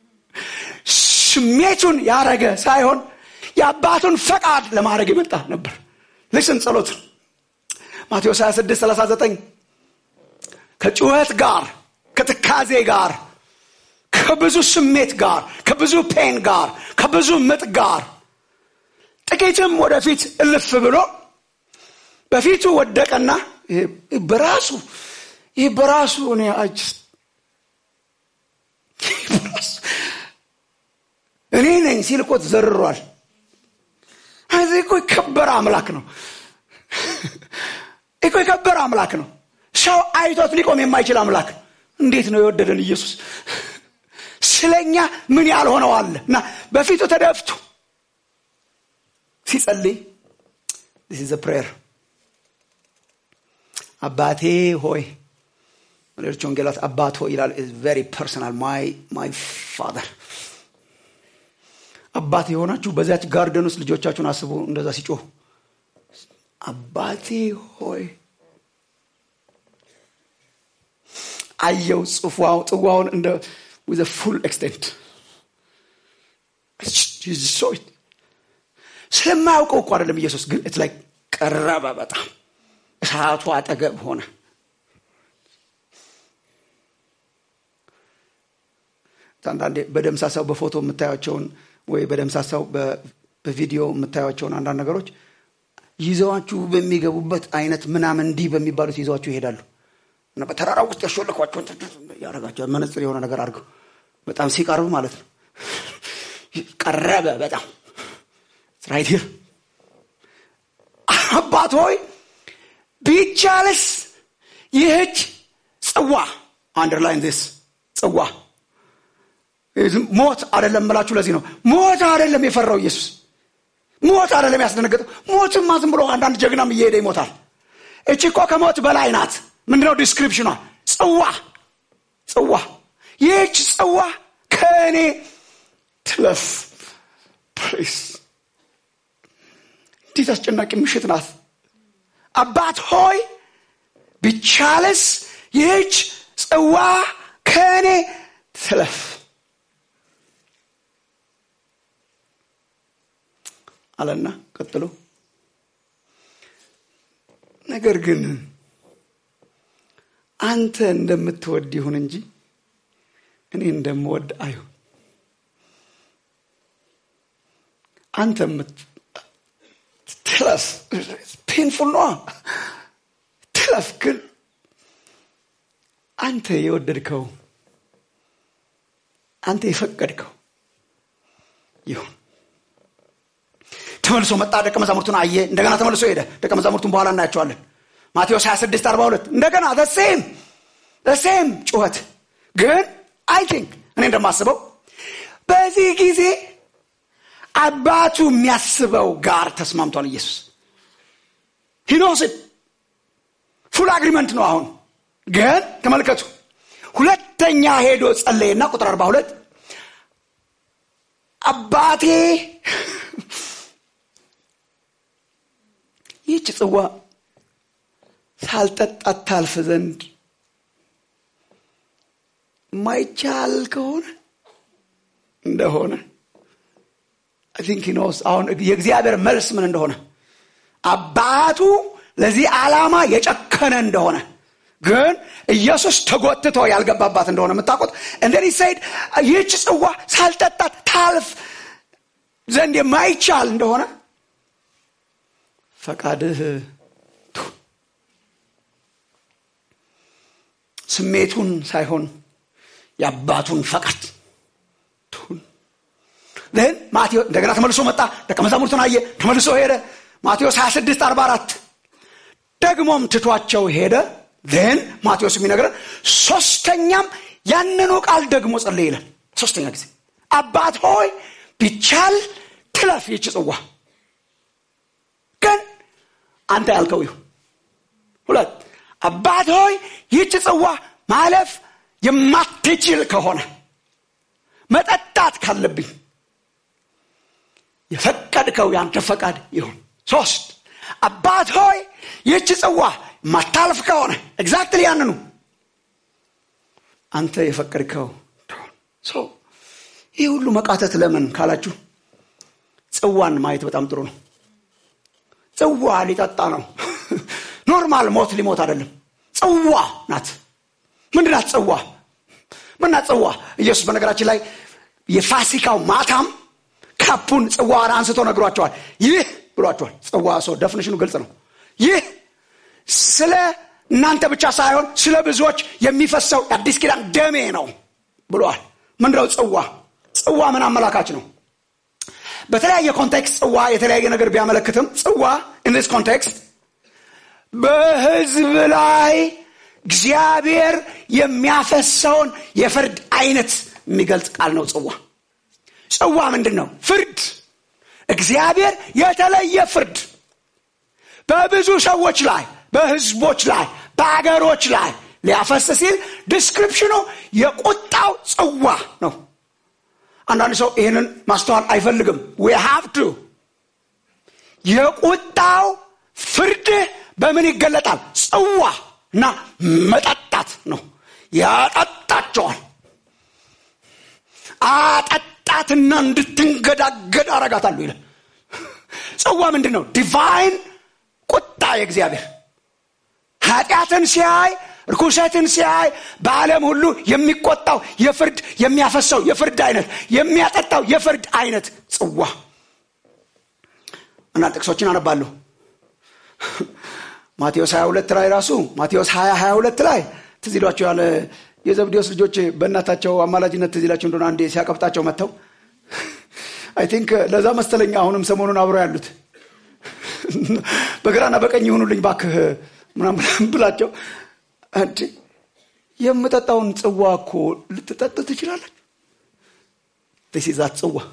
ስሜቱን ያረገ ሳይሆን የአባቱን ፈቃድ ለማድረግ የመጣ ነበር ለስን ጸሎት ማቴዎስ ሃያ ስድስት ሰላሳ ዘጠኝ ከጩኸት ጋር ከትካዜ ጋር ከብዙ ስሜት ጋር ከብዙ ፔን ጋር ከብዙ ምጥ ጋር ጥቂትም ወደፊት እልፍ ብሎ በፊቱ ወደቀና በራሱ ይሄ በራሱ እኔ አጅ እኔ ነኝ ሲልቆት ዘርሯል አይዘይ እኮ ከበረ አምላክ ነው እኮ ከበረ አምላክ ነው ሰው አይቶት ሊቆም የማይችል አምላክ እንዴት ነው የወደደን ኢየሱስ ስለኛ ምን ያልሆነው አለና በፊቱ ተደፍቶ ሲጸልይ this is a prayer አባቴ ሆይ ወለርቹ ወንጌላት አባት ሆይ ይላል is very personal my my father አባቴ ሆናችሁ በዛች ጋርደን ውስጥ ልጆቻችሁን አስቡ እንደዛ ሲጮህ አባቴ ሆይ አየው ጽፏው ጽዋውን እንደ with a full extent Jesus saw it ስለማያውቀው እኮ አይደለም ኢየሱስ ግን it's like ቀረበ በጣም እሳቱ አጠገብ ሆነ አንዳንዴ በደምሳሳው በፎቶ የምታያቸውን ወይ በደምሳሳው በቪዲዮ የምታያቸውን አንዳንድ ነገሮች ይዘዋችሁ በሚገቡበት አይነት ምናምን እንዲህ በሚባሉት ይዘዋችሁ ይሄዳሉ እና በተራራው ውስጥ ያሾልኳቸው ያረጋቸው መነጽር የሆነ ነገር አድርገው በጣም ሲቀርቡ ማለት ነው ቀረበ በጣም right here አባት ሆይ ቢቻልስ ይህች ጽዋ underline this ጽዋ ሞት አይደለም ብላችሁ ለዚህ ነው ሞት አይደለም የፈራው ኢየሱስ ሞት አይደለም ያስደነገጠው ሞትማ ዝም ብሎ አንዳንድ ጀግናም እየሄደ ይሞታል እቺ እኮ ከሞት በላይ ናት ምንድነው ዲስክሪፕሽኗ ጽዋ ጽዋ ይህች ጽዋ ከኔ ትለፍ ፕሊዝ እንዴት አስጨናቂ ምሽት ናት አባት ሆይ ቢቻልስ ይህች ጽዋ ከኔ ትለፍ አለና ቀጥሎ ነገር ግን አንተ እንደምትወድ ይሁን እንጂ እኔ እንደምወድ አይሁን አንተ ትለፍ painful ነው ትለፍ ግን አንተ የወደድከው አንተ የፈቀድከው ይሁን። ተመልሶ መጣ፣ ደቀ መዛሙርቱን አየ፣ እንደገና ተመልሶ ሄደ። ደቀ መዛሙርቱን በኋላ እናያቸዋለን። ማቴዎስ ሃያ ስድስት አርባ ሁለት እንደገና the same the same ጩኸት። ግን I think እኔ እንደማስበው በዚህ ጊዜ አባቱ የሚያስበው ጋር ተስማምቷል ኢየሱስ። he knows it full agreement ነው። አሁን ግን ተመልከቱ፣ ሁለተኛ ሄዶ ጸለየና ቁጥር አርባ ሁለት አባቴ ይህች ጽዋ ሳልጠጣት ታልፍ ዘንድ ማይቻል ከሆነ እንደሆነ I think he knows አሁን የእግዚአብሔር መልስ ምን እንደሆነ፣ አባቱ ለዚህ ዓላማ የጨከነ እንደሆነ፣ ግን ኢየሱስ ተጎትቶ ያልገባባት እንደሆነ የምታውቁት። and then he said ይህች ጽዋ ሳልጠጣት ታልፍ ዘንድ የማይቻል እንደሆነ ፈቃድህ ስሜቱን ሳይሆን የአባቱን ፈቃድ ትሁን። then ማቴዎስ እንደገና ተመልሶ መጣ፣ ደቀ መዛሙርቱን አየ፣ ተመልሶ ሄደ። ማቴዎስ ሃያ ስድስት አርባ አራት ደግሞም ትቷቸው ሄደ። then ማቴዎስ የሚነግረን ሶስተኛም ያንኑ ቃል ደግሞ ጸለየ ይላል። ሶስተኛ ጊዜ አባት ሆይ ቢቻል ትለፍ ይህች ጽዋ፣ ግን አንተ ያልከው ይሁን። ሁለት አባት ሆይ ይህች ጽዋ ማለፍ የማትችል ከሆነ መጠጣት ካለብኝ የፈቀድከው ያንተ ፈቃድ ይሁን። ሶስት አባት ሆይ ይህች ጽዋ ማታልፍ ከሆነ ኤግዛክትሊ ያንኑ አንተ የፈቀድከው ትሁን። ሶ ይህ ሁሉ መቃተት ለምን ካላችሁ ጽዋን ማየት በጣም ጥሩ ነው። ጽዋ ሊጠጣ ነው። ኖርማል ሞት ሊሞት አይደለም። ጽዋ ናት። ምንድናት ጽዋ? ምንድናት ጽዋ? ኢየሱስ በነገራችን ላይ የፋሲካው ማታም ካፑን ጽዋን አንስቶ ነግሯቸዋል። ይህ ብሏቸዋል። ጽዋ ሰው ዴፊኒሽኑ ግልጽ ነው። ይህ ስለ እናንተ ብቻ ሳይሆን ስለ ብዙዎች የሚፈሰው አዲስ ኪዳን ደሜ ነው ብሏል። ምንድነው ጽዋ? ጽዋ ምን አመላካች ነው? በተለያየ ኮንቴክስት ጽዋ የተለያየ ነገር ቢያመለክትም ጽዋ in this context በህዝብ ላይ እግዚአብሔር የሚያፈሰውን የፍርድ አይነት የሚገልጽ ቃል ነው። ጽዋ ጽዋ ምንድነው? ፍርድ። እግዚአብሔር የተለየ ፍርድ በብዙ ሰዎች ላይ፣ በህዝቦች ላይ፣ በአገሮች ላይ ሊያፈስ ሲል ዲስክሪፕሽኑ የቁጣው ጽዋ ነው። አንዳንድ ሰው ይሄንን ማስተዋል አይፈልግም። we have to የቁጣው ፍርድ በምን ይገለጣል? ጽዋ እና መጠጣት ነው። ያጠጣቸዋል። አጠጣትና እንድትንገዳገድ አረጋታለሁ ይላል። ጽዋ ምንድነው? ዲቫይን ቁጣ የእግዚአብሔር ኃጢአትን ሲያይ፣ ርኩሰትን ሲያይ በዓለም ሁሉ የሚቆጣው የፍርድ የሚያፈሰው የፍርድ አይነት የሚያጠጣው የፍርድ አይነት ጽዋ። እና ጥቅሶችን አነባለሁ። ማቴዎስ ሃያ ሁለት ላይ ራሱ ማቴዎስ ሃያ ሃያ ሁለት ላይ ትዝ ይሏችሁ ያለ የዘብዴዎስ ልጆች በእናታቸው አማላጅነት ትዝ ይላችሁ እንደሆነ አንዴ ሲያቀብጣቸው መተው አይ ቲንክ ለዛ መስተለኛ አሁንም ሰሞኑን አብረው ያሉት በግራና በቀኝ ይሁኑልኝ ባክህ ምናምን ብላቸው አንቺ የምጠጣውን ጽዋ እኮ ልትጠጡ ትችላለህ። this is that ጽዋ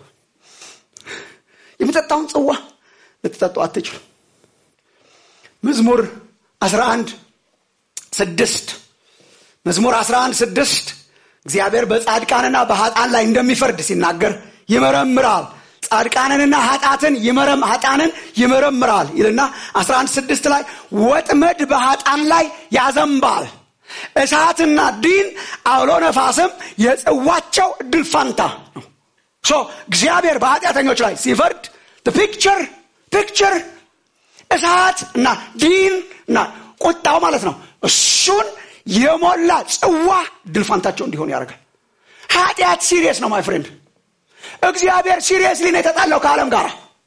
የምጠጣውን ጽዋ ልትጠጡ አትችሉ። መዝሙር አስራ አንድ ስድስት መዝሙር አስራ አንድ ስድስት እግዚአብሔር በጻድቃንና በኃጥአን ላይ እንደሚፈርድ ሲናገር ይመረምራል። ጻድቃንንና ኃጥአትን ይመረም ኃጥአንን ይመረምራል ይልና አስራ አንድ ስድስት ላይ ወጥመድ በኃጥአን ላይ ያዘንባል፣ እሳትና ዲን አውሎ ነፋስም የጽዋቸው እድል ፈንታ ነው። ሶ እግዚአብሔር በኃጢአተኞች ላይ ሲፈርድ the picture picture እሳት እና ዲን እና ቁጣው ማለት ነው። እሱን የሞላ ጽዋ እድል ፈንታቸው እንዲሆን ያደርጋል። ኃጢአት ሲሪየስ ነው ማይ ፍሬንድ። እግዚአብሔር ሲሪየስሊ ነው የተጣለው ከዓለም ጋር።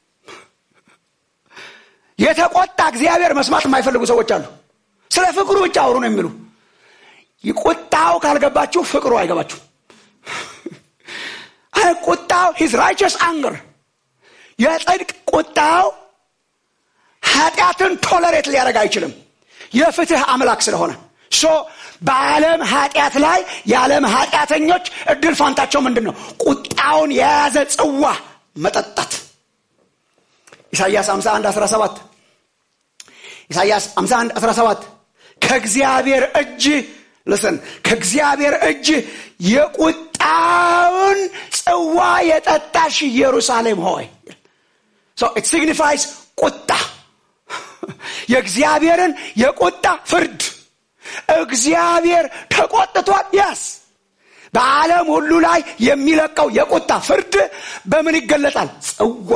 የተቆጣ እግዚአብሔር መስማት የማይፈልጉ ሰዎች አሉ። ስለ ፍቅሩ ብቻ አውሩ ነው የሚሉ። ይቆጣው ካልገባችሁ ፍቅሩ አይገባችሁ። ቁጣው his righteous anger የጽድቅ ቁጣው ኃጢአትን ቶለሬት ሊያደርግ አይችልም የፍትህ አምላክ ስለሆነ ሶ በዓለም ኃጢአት ላይ የዓለም ኃጢአተኞች እድል ፋንታቸው ምንድነው ቁጣውን የያዘ ጽዋ መጠጣት ኢሳይያስ ሃምሳ አንድ አስራ ሰባት ኢሳይያስ ሃምሳ አንድ አስራ ሰባት ከእግዚአብሔር እጅ listen ከእግዚአብሔር እጅ የቁጣውን ጽዋ የጠጣሽ ኢየሩሳሌም ሆይ so it signifies ቁጣ የእግዚአብሔርን የቁጣ ፍርድ እግዚአብሔር ተቆጥቷል yes በዓለም ሁሉ ላይ የሚለቀው የቁጣ ፍርድ በምን ይገለጣል ጽዋ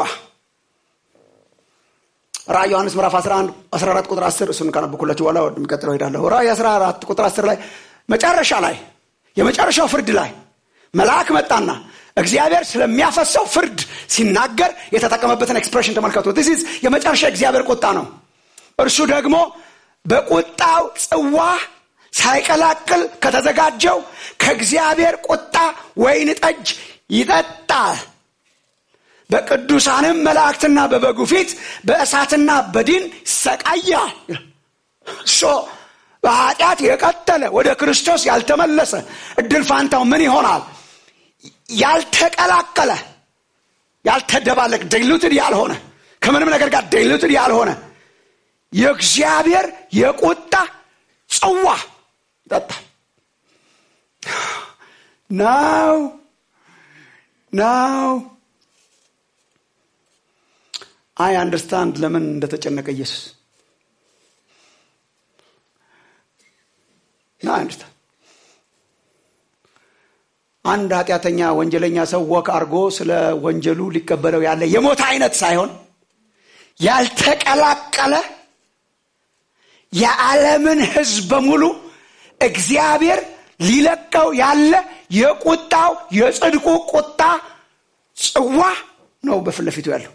ራዕይ ዮሐንስ ምዕራፍ አስራ አንድ አስራ አራት ቁጥር አስር እሱን ካነበብኩላችሁ በኋላ ወደሚቀጥለው ሄዳለሁ ራዕይ አስራ አራት ቁጥር አስር ላይ መጨረሻ ላይ የመጨረሻው ፍርድ ላይ መልአክ መጣና እግዚአብሔር ስለሚያፈሰው ፍርድ ሲናገር የተጠቀመበትን ኤክስፕሬሽን ተመልከቱ this is የመጨረሻ እግዚአብሔር ቁጣ ነው እርሱ ደግሞ በቁጣው ጽዋ ሳይቀላቅል ከተዘጋጀው ከእግዚአብሔር ቁጣ ወይን ጠጅ ይጠጣል በቅዱሳንም መላእክትና በበጉ ፊት በእሳትና በዲን ሰቃያል ሶ በኃጢአት የቀጠለ ወደ ክርስቶስ ያልተመለሰ እድል ፋንታው ምን ይሆናል ያልተቀላቀለ ያልተደባለቅ ዳይሉትድ ያልሆነ ከምንም ነገር ጋር ዳይሉትድ ያልሆነ የእግዚአብሔር የቁጣ ጽዋ ይጠጣል now now I understand ለምን እንደተጨነቀ ኢየሱስ now I understand አንድ ኃጢአተኛ ወንጀለኛ ሰው ወክ አርጎ ስለ ወንጀሉ ሊቀበለው ያለ የሞት አይነት ሳይሆን ያልተቀላቀለ የዓለምን ሕዝብ በሙሉ እግዚአብሔር ሊለቀው ያለ የቁጣው የጽድቁ ቁጣ ጽዋ ነው በፍለፊቱ ያለው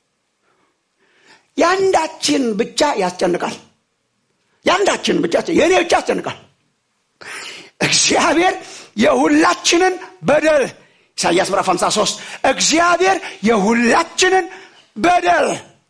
ያንዳችን ብቻ ያስጨንቃል ያንዳችን ብቻ የኔ ብቻ ያስጨንቃል እግዚአብሔር የሁላችንን በደል ኢሳይያስ ምዕራፍ ሃምሳ ሶስት እግዚአብሔር የሁላችንን በደል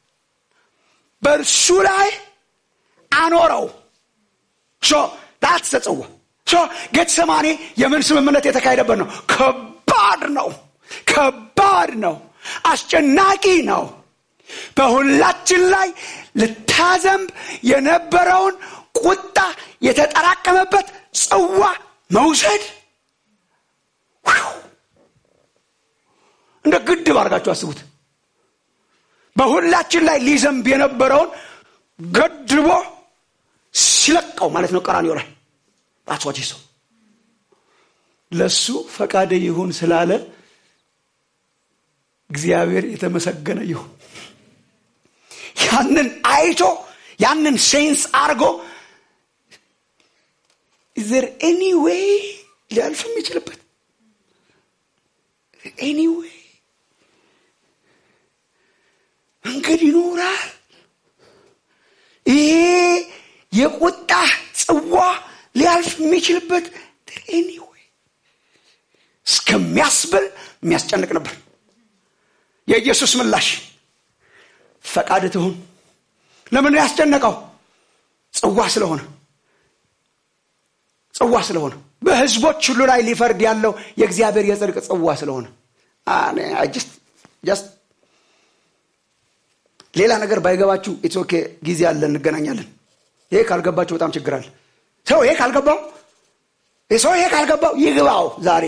በእርሱ ላይ አኖረው so that's the ጽዋ so ጌትሰማኒ የምን ስምምነት የተካሄደበት ነው ከባድ ነው ከባድ ነው አስጨናቂ ነው በሁላችን ላይ ለታዘም የነበረውን ቁጣ የተጠራቀመበት ጽዋ መውሰድ እንደ ግድብ አድርጋችሁ አስቡት በሁላችን ላይ ሊዘንብ የነበረውን ገድቦ ሲለቀው ማለት ነው ቀራንዮ ላይ that's what he saw ለሱ ፈቃደ ይሁን ስላለ እግዚአብሔር የተመሰገነ ይሁን ያንን አይቶ ያንን ሴንስ አርጎ is there any way ሊያልፍ የሚችልበት any way መንገድ ይኖራል ይሄ የቁጣ ጽዋ ሊያልፍ የሚችልበት any way እስከሚያስብል የሚያስጨንቅ ነበር የኢየሱስ ምላሽ ፈቃድ ትሁን ለምን ያስጨነቀው ጽዋ ስለሆነ ጽዋ ስለሆነ በህዝቦች ሁሉ ላይ ሊፈርድ ያለው የእግዚአብሔር የጽድቅ ጽዋ ስለሆነ I just just ሌላ ነገር ባይገባችሁ it's okay ጊዜ አለ እንገናኛለን ይሄ ካልገባችሁ በጣም ችግር አለ ሰው ይሄ ካልገባው ሰው ይሄ ካልገባው ይግባው ዛሬ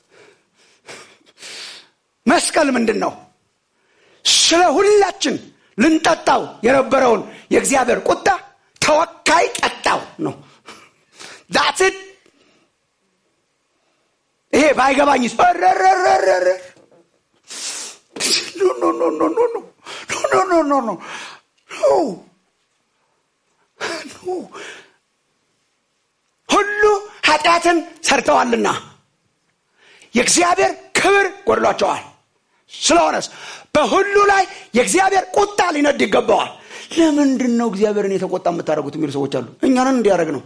መስቀል ምንድነው ስለ ሁላችን ልንጠጣው የነበረውን የእግዚአብሔር ቁጣ ተወካይ ጠጣው ነው that's it ይሄ ባይገባኝስ ረረረረረ no no no no no no no no no no no no ሁሉ ኃጢአትን ሰርተዋልና የእግዚአብሔር ክብር ጎድሏቸዋል ስለሆነስ በሁሉ ላይ የእግዚአብሔር ቁጣ ሊነድ ይገባዋል ለምንድን ነው እግዚአብሔርን የተቆጣ የምታረጉት የሚሉ ሰዎች አሉ እኛንን እንዲያረግ ነው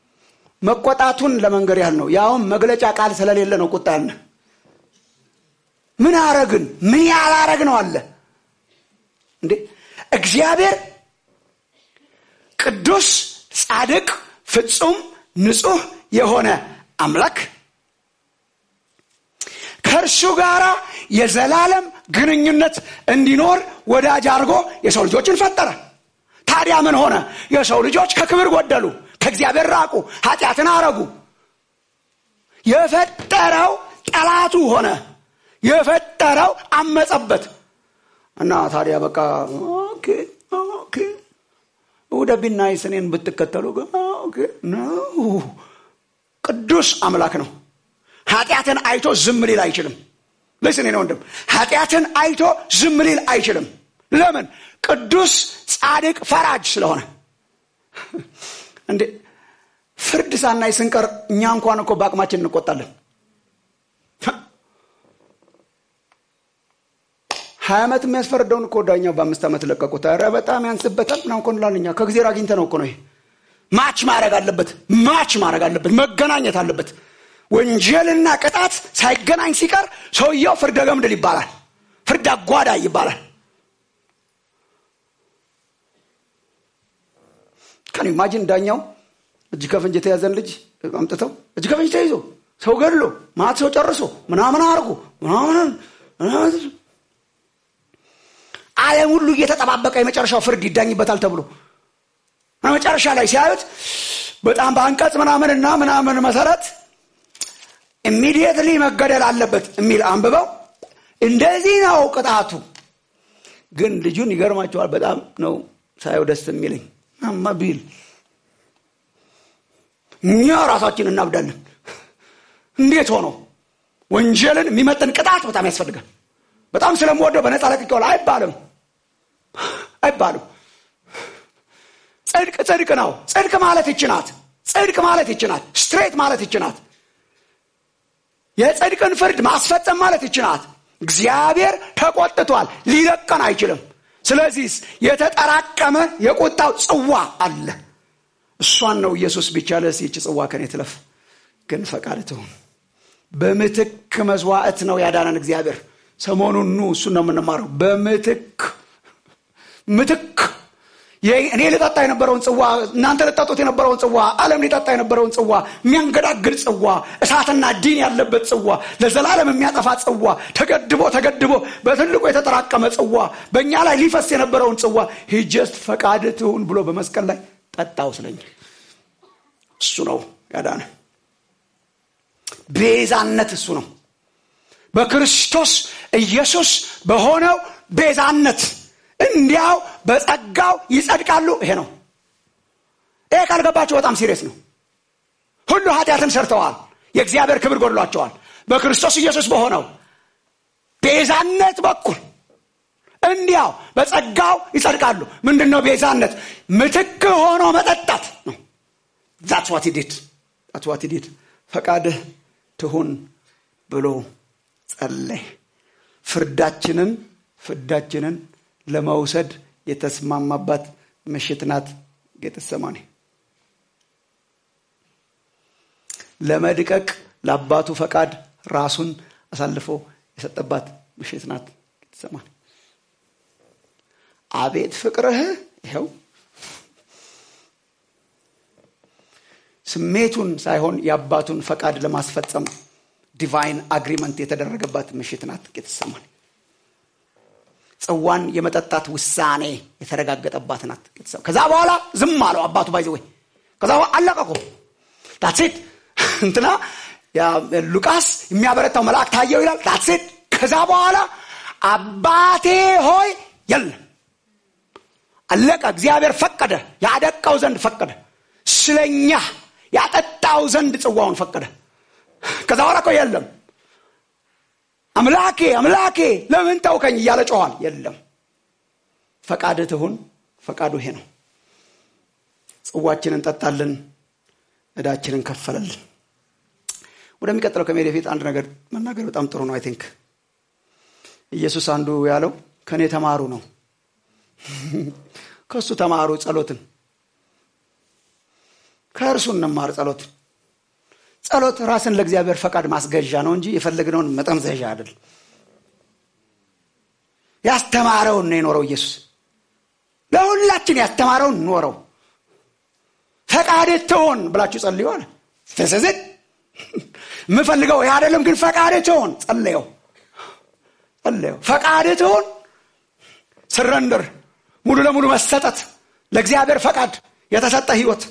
መቆጣቱን ለመንገር ያህል ነው ያው መግለጫ ቃል ስለሌለ ነው ቁጣን ምን አረግን? ምን ያላረግ ነው አለ እንዴ? እግዚአብሔር ቅዱስ፣ ጻድቅ፣ ፍጹም፣ ንጹህ የሆነ አምላክ ከእርሱ ጋር የዘላለም ግንኙነት እንዲኖር ወዳጅ አድርጎ የሰው ልጆችን ፈጠረ። ታዲያ ምን ሆነ? የሰው ልጆች ከክብር ጎደሉ፣ ከእግዚአብሔር ራቁ፣ ኃጢአትን አረጉ። የፈጠረው ጠላቱ ሆነ። የፈጠረው አመጸበት እና ታዲያ በቃ ኦኬ ኦኬ ወደ ቢናይ ስኔን ብትከተሉ ኦኬ ነው። ቅዱስ አምላክ ነው። ኃጢአትን አይቶ ዝም ሊል አይችልም። ለስኔ ነው ወንድም፣ ኃጢአትን አይቶ ዝም ሊል አይችልም። ለምን? ቅዱስ፣ ጻድቅ፣ ፈራጅ ስለሆነ። እንዴ ፍርድ ሳናይ ስንቀር እኛ እንኳን እኮ በአቅማችን እንቆጣለን። ሀያ ዓመት የሚያስፈርደውን እኮ ዳኛው በአምስት ዓመት ለቀቁት። ኧረ በጣም ያንስበታል ምናምን እኮ እንላለን። ከእግዚአብሔር አግኝተን ነው እኮ ነው። ይሄ ማች ማድረግ አለበት። ማች ማድረግ አለበት። መገናኘት አለበት። ወንጀልና ቅጣት ሳይገናኝ ሲቀር ሰውየው ፍርደ ገምድል ይባላል። ፍርድ አጓዳይ ይባላል። ከኔ ማጂን ዳኛው እጅ ከፍንጅ የተያዘን ልጅ አምጥተው እጅ ከፍንጅ ተይዞ ሰው ገድሎ ማት ሰው ጨርሶ ምናምን አርጎ ምናምን ዓለም ሁሉ እየተጠባበቀ የመጨረሻው ፍርድ ይዳኝበታል ተብሎ መጨረሻ ላይ ሲያዩት በጣም በአንቀጽ ምናምንና ምናምን መሰረት ኢሚዲየትሊ መገደል አለበት የሚል አንብበው እንደዚህ ነው ቅጣቱ። ግን ልጁን ይገርማቸዋል። በጣም ነው ሳይው ደስ የሚለኝ አማቢል እኛ ራሳችን እናብዳለን። እንዴት ሆኖ ወንጀልን የሚመጥን ቅጣት በጣም ያስፈልጋል። በጣም ስለምወደው በነፃ ለቅቄዋለሁ አይባልም አይባልም። ጽድቅ ጽድቅ ነው። ጽድቅ ማለት ይችናት። ጽድቅ ማለት ይችናት። ስትሬት ማለት ይችናት። የጽድቅን ፍርድ ማስፈጸም ማለት ይችናት። እግዚአብሔር ተቆጥቷል፣ ሊለቀን አይችልም። ስለዚህ የተጠራቀመ የቁጣው ጽዋ አለ። እሷን ነው ኢየሱስ ቢቻለስ ይህች ጽዋ ከኔ ትለፍ፣ ግን ፈቃድ ትሁን። በምትክ መስዋዕት ነው ያዳነን እግዚአብሔር። ሰሞኑን ኑ እሱን ነው የምንማረው። በምትክ ምትክ እኔ ልጠጣ የነበረውን ጽዋ እናንተ ልጠጡት የነበረውን ጽዋ ዓለም ሊጠጣ የነበረውን ጽዋ የሚያንገዳግድ ጽዋ እሳትና ዲን ያለበት ጽዋ ለዘላለም የሚያጠፋ ጽዋ ተገድቦ ተገድቦ በትልቁ የተጠራቀመ ጽዋ በእኛ ላይ ሊፈስ የነበረውን ጽዋ he just ፈቃድ ትሁን ብሎ በመስቀል ላይ ጠጣው ስለኛ። እሱ ነው ያዳነ ቤዛነት። እሱ ነው በክርስቶስ ኢየሱስ በሆነው ቤዛነት እንዲያው በጸጋው ይጸድቃሉ። ይሄ ነው። ይሄ ካልገባችሁ በጣም ሲሪየስ ነው። ሁሉ ኃጢአትን ሰርተዋል፣ የእግዚአብሔር ክብር ጎድሏቸዋል። በክርስቶስ ኢየሱስ በሆነው ቤዛነት በኩል እንዲያው በጸጋው ይጸድቃሉ። ምንድነው ቤዛነት? ምትክ ሆኖ መጠጣት ነው። that's what he did that's what he did ፈቃድህ ትሁን ብሎ ጸለየ። ፍርዳችንን ፍዳችንን ለመውሰድ የተስማማባት ምሽት ናት ጌቴሴማኒ። ለመድቀቅ ለአባቱ ፈቃድ ራሱን አሳልፎ የሰጠባት ምሽት ናት ጌቴሴማኒ። አቤት ፍቅርህ! ይሄው ስሜቱን ሳይሆን የአባቱን ፈቃድ ለማስፈጸም ዲቫይን አግሪመንት የተደረገባት ምሽት ናት ጌቴሴማኒ። ጽዋን የመጠጣት ውሳኔ የተረጋገጠባት ናት ጌቴሴማኒ። ከዛ በኋላ ዝም አለው አባቱ ባይዘው። ከዛ በኋላ አለቀቆ ታትሴት እንትና ያ ሉቃስ የሚያበረታው መልአክ ታየው ይላል። ታትሴት ከዛ በኋላ አባቴ ሆይ የለም አለቀ። እግዚአብሔር ፈቀደ፣ ያደቀው ዘንድ ፈቀደ፣ ስለኛ ያጠጣው ዘንድ ጽዋውን ፈቀደ። ከዛ በኋላ እኮ የለም አምላኬ አምላኬ ለምን ተውከኝ እያለ ጮኋል። የለም ፈቃድ ትሁን። ፈቃዱ ይሄ ነው። ጽዋችንን እንጠጣለን፣ እዳችንን ከፈለልን። ወደሚቀጥለው ከመሄድ በፊት አንድ ነገር መናገር በጣም ጥሩ ነው። አይ ቲንክ ኢየሱስ አንዱ ያለው ከኔ ተማሩ ነው። ከሱ ተማሩ ጸሎትን። ከእርሱ እንማር ጸሎትን። ጸሎት ራስን ለእግዚአብሔር ፈቃድ ማስገዣ ነው እንጂ የፈለግነውን መጠምዘዣ አይደል። ያስተማረውን ነው የኖረው ኢየሱስ። ለሁላችን ያስተማረውን ኖረው። ፈቃድህ ትሁን ብላችሁ ጸልዩ አለ። ተሰዘት የምፈልገው ይሄ አይደለም ግን ፈቃድህ ትሁን ጸልየው ጸልየው ፈቃድህ ትሁን። ሰረንደር ሙሉ ለሙሉ መሰጠት ለእግዚአብሔር ፈቃድ የተሰጠ ህይወት።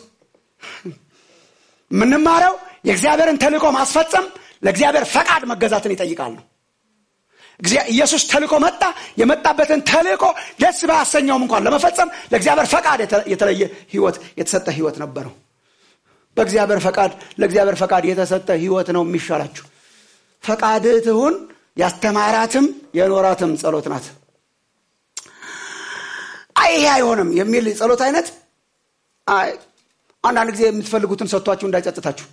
ምንማረው የእግዚአብሔርን ተልእኮ ማስፈጸም ለእግዚአብሔር ፈቃድ መገዛትን ይጠይቃል ነው። ኢየሱስ ተልእኮ መጣ። የመጣበትን ተልእኮ ደስ ባያሰኘውም እንኳን ለመፈጸም ለእግዚአብሔር ፈቃድ የተለየ ህይወት የተሰጠ ህይወት ነበረው። በእግዚአብሔር ፈቃድ ለእግዚአብሔር ፈቃድ የተሰጠ ህይወት ነው የሚሻላችሁ። ፈቃድህ ትሁን ያስተማራትም የኖራትም ጸሎት ናት። አይ አይሆንም የሚል ጸሎት አይነት አይ አንዳንድ ጊዜ የምትፈልጉትን ሰጥቷችሁ እንዳይጸጽታችሁ።